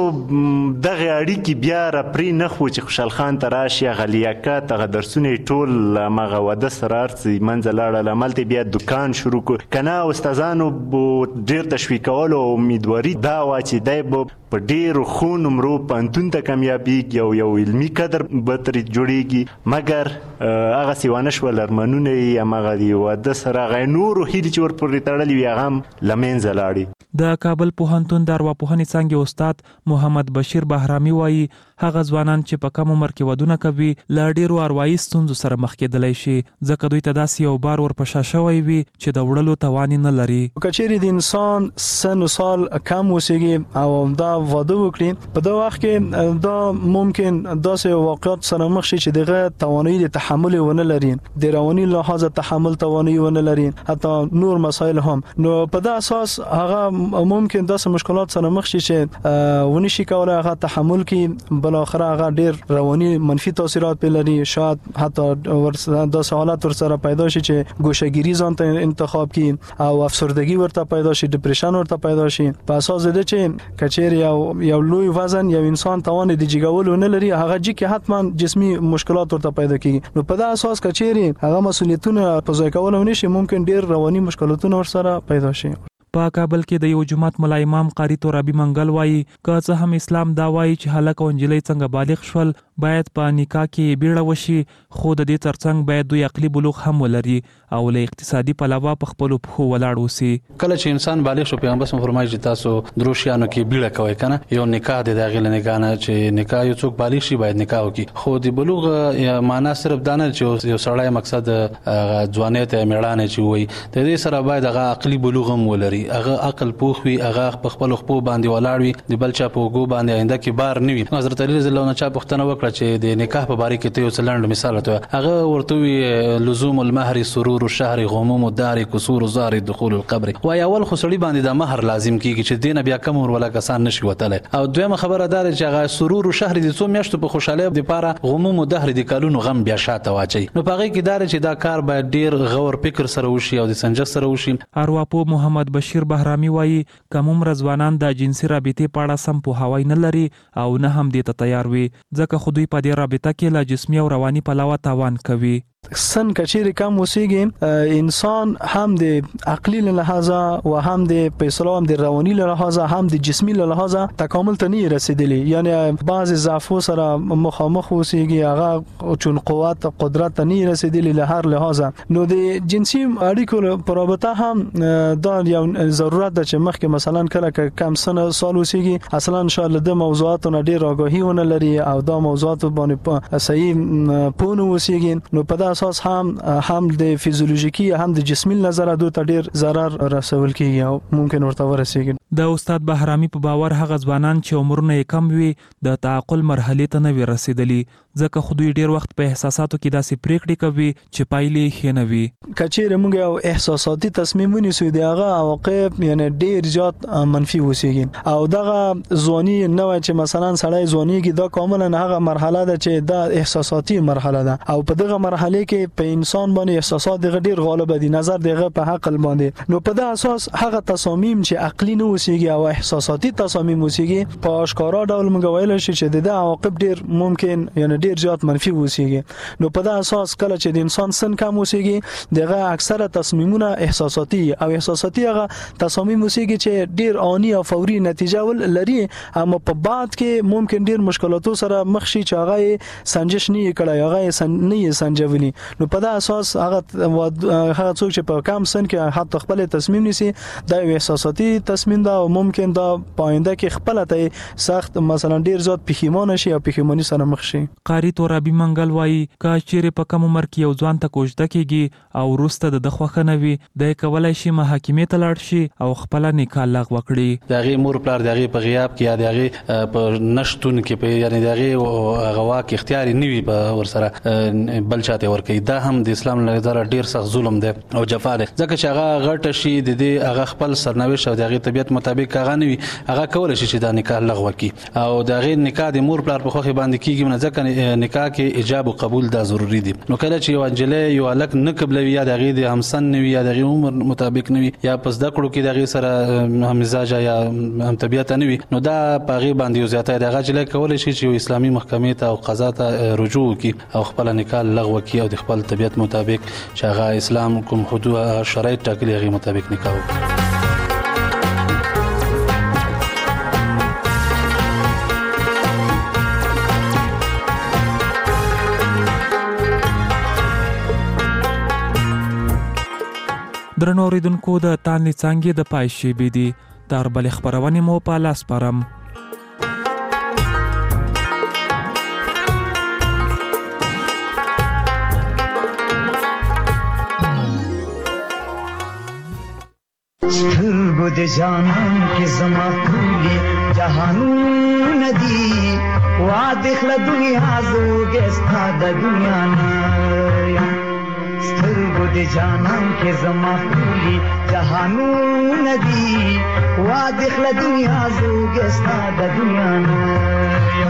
Speaker 19: دغې اړیکې بیا راپرې نه خو چې خوشحال خان ته راشي، هغه لیاقت هغه درسونه یې ټول هماغه واده سره هر څه منځه لاړل، همالته بیا دوکان شروع کړو. که نه استادانو به ډېر تشویقولو او امیدواري دا وه چې دی به په ډېرو ښو نمرو پوهنتون ته کامیابېږي او یو علمي قدر به ترې جوړېږي، مګر هغسې ونه شول، ارمانونه یې هماغه د واده سره هغه نورو هیلې چې ورپورې تړلې وي هغه هم له منځه لاړې.
Speaker 9: د کابل پوهنتون د ارواپوهنې څانګې استاد محمد بشیر بهرامي وایي هغه ځوانان چې په کم عمر کې ودونه کوي له ډېرو اروايي ستونزو سره مخ کېدلی شي ځکه دوی ته داسې یو بار ورپشا شوی وي چې د وړلو توان نه لري.
Speaker 15: که چیرې د انسان سن و سال کم اوسېږي او دا واده وکړي په دا وخت کې دا ممکن داسې واقعات سره مخ شي چې دغه توانایي د تحمل ونه لري، د رواني لحاظه تحمل توانایي ونه لري، حتی نور مسایل هم. نو په دا اساس هغه ممکن داسې مشکلات سره مخ شي چې ونی شي کولای هغه تحمل کې، بل اخر هغه ډیر رواني منفي تاثیرات په لري، شاید حتی داسې حالات ورسره پیدا شي چې ګوشهګیری ځان ته انتخاب کړي او افسردگی ورته پیدا شي، ډیپریشن ورته پیدا شي. په اساس د چې کچیر یو یو لوی وزن یو انسان توان د جګولو نه لري، هغه جی کې حتما جسمي مشکلات ورته پیدا کیږي. نو په دا اساس کچیر هغه مسؤلیتونه په ځای کولو نشي، ممکن ډیر رواني مشکلاتونه ورسره پیدا شي.
Speaker 9: په کابل کې د یو جماعت ملا امام قاری ترابی منګل وایي که څه هم اسلام دا وایي چې هلک او نجلۍ څنګه بالغ شول باید په نکاح کې بیړه وشي، خو د دې ترڅنګ باید دوی عقلي بلوغ هم ولري او له اقتصادي پلوه په خپلو پښو ولاړ اوسي.
Speaker 14: کله چې انسان بالغ شو پیغمبر صلی الله علیه وسلم فرمایي چې تاسو درو شیانو کې بیړه کوئ کنه. یو نکاح د داخله نکاح نه چې نکاح یو څوک بالغ شي باید نکاح وکړي، خو د بلوغ معنا صرف دا نه چې یو سړی مقصد ځوانۍ ته میړانه چې وي، د دې سره باید هغه عقلي بلوغ هم ولري، هغه عقل پوخ وي، هغه په خپل خپل باندې ولاړ وي، د بل چا په وګو باندې آینده کې بار نه وي. حضرت علی رضی الله عنه چا پوښتنه وکړه چې د نکاح په باره کې ته یو څلند مثال ته هغه ورته وی لزوم المهر سرور الشهر غموم الدار كسور زار دخول القبر. وای اول خو سړي باندې د مہر لازم کیږي چې دینه بیا کم ور ولا کسان نشي وتله، او دویمه خبره دار چې هغه سرور الشهر د څو میاشتو په خوشاله د پاره غموم الدهر د کالونو غم بیا شاته واچي. نو پغې کې دار چې دا کار باید ډیر غور فکر سره وشي او د سنجش سره وشي.
Speaker 9: ارواپو محمد بشیر بهرامي وایي کوم رضوانان د جنسي رابطې په اړه سم په هوای نه لري او نه هم دې ته تیار وي، ځکه خو دوی په دې رابطه کې له جسمي او رواني پلوه تاوان کوي.
Speaker 15: سن کچیر کم وسیږي انسان هم د عقلی له لحاظه او هم د پیسو هم د رواني له لحاظه هم د جسمي له لحاظه تکامل ته نه رسیدلی، یعنی بعض ضعف سره مخامخ وسیږي، هغه چون قوت قدرت ته نه رسیدلی له هر لحاظه. نو د جنسي اړیکو په رابطه هم دا یو ضرورت ده چې مخکې مثلا کله کم سن سال وسیږي اصلا ان شاء الله د موضوعاتو ډیر آگاهی ونه لري او دا موضوعات باندې صحیح پونه وسیږي، نو په اساس هم هم د فیزیولوژیکي هم د جسمي نظر دوه ته ډیر ضرر رسول کیږي او ممکن ورته ورسیږي.
Speaker 9: د استاد بهرامي په باور هغه ځوانان چې عمرونه یې کم وي د تعقل مرحله ته نه وي رسیدلی، ځکه خو دوی ډیر وخت په احساساتو کې داسې پریکړې کوي چې پایلې ښه نه وي.
Speaker 15: کچېر موږ یو احساساتي تصمیم ونیسو دی هغه عواقب یعنی ډیر زیات منفي وسیږي، او دغه ځواني نه وای چې مثلا سړی ځوانيږي دا کاملا هغه مرحله ده چې دا احساساتي مرحله ده، او په دغه مرحله کې په انسان باندې احساسات دغه ډیر غالب دي، نظر دغه په عقل باندې. نو په دغه اساس هغه تصامیم چې عقلي نه وسیږي او احساساتي تصامیم وسیږي په اشکارا ډول موږ ویل شي چې د عواقب ډیر ممکن یعنی ډیر زیات منفي وسیږي. نو په دغه اساس کله چې د انسان سن کم وسیږي دغه اکثره تصمیمونه احساساتي او احساساتي هغه تصامیم وسیږي چې ډیر آنی او فوري نتیجه ول لري، اما په بعد کې ممکن ډیر مشکلاتو سره مخ شي چې هغه سنجش نه کړي، هغه سن نه سنجولي. نو په دا اساس هغه هغه څوک چې په کم سن کې حتی خپل تصمیم نیسي دا یو احساساتي تصمیم ده او ممکن دا پاینده کې خپل ته سخت مثلا ډیر زیات پښیمانه شي او پښیمانی سره مخ شي.
Speaker 9: قاری تورابي منګل وایي کا چیرې په کم عمر کې یو ځوان ته کوژده کیږي او وروسته د خوښه نه وي د کولای شي محاکمې ته لاړ شي او خپل نکاح لغوه کړي.
Speaker 14: دغه مور پلار دغه په غیاب کې یا دغه په نشټون کې په یعنی دغه غوا کې اختیاري نیوي په ورسره بل چاته ور کوي، دا هم د اسلام له نظر ډیر سخت ظلم دی او جفا دی، ځکه چې هغه غټ شي د دې هغه خپل سرنوشت او دغه طبيعت مطابق هغه نه وي، هغه کول شي چې دا نکاح لغوه کی او دغه نکاح د مور پلار په خوخه باندې کیږي، نه ځکه نکاح کې ایجاب او قبول دا ضروری دی. نو کله چې یو انجلې یو الک نه قبلوي یا دغه د همسن نه وي یا دغه عمر مطابق نه وي یا پس د کړو کې دغه سره هم مزاج یا هم طبيعت نه وي، نو دا پاغي باندې یو زیاته دغه چې کول شي چې اسلامي محکمې ته او قضا ته رجوع کی او خپل نکاح لغوه کی او د خپل طبيعت مطابق چې هغه اسلام کوم حدود شرایط ټاکلي هغه مطابق نکاح وکړي.
Speaker 9: درنو اوریدونکو د تانلی څنګه د پایشي بي دي تر بل خبرونه مو په لاس پرم.
Speaker 11: سترګو د جانان کې زما ټولې جهانونه دي، واده خله دنیا زوګې ستا د دنیا نه، سترګو د جانان کې زما ټولې جهانونه دي، واده خله دنیا زوګې ستا د دنیا نه.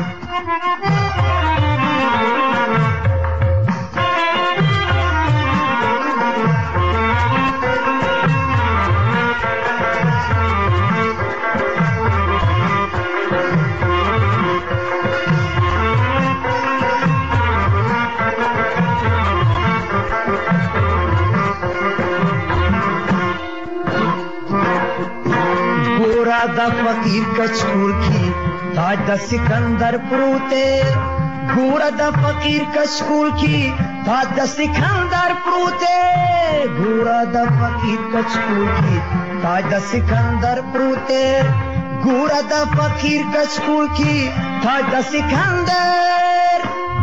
Speaker 11: دا فقیر کچکور کی تاج دا سکندر پروتے ګوره د فقیر کچکول کی تا د سکندر پروته ګوره د فقیر کچکول کی تا د سکندر پروته ګوره د فقیر کچکول کی تا د سکندر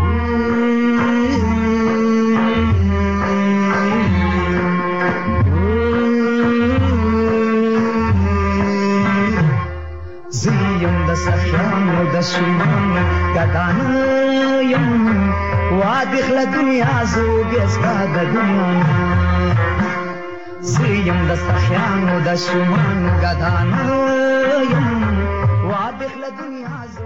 Speaker 11: زیم د سخیانو د شمانو گدانو یم وادخل دنیا زوګستا د دنیا زیم د سخیانو د شمانو گدانو یم وادخل دنیا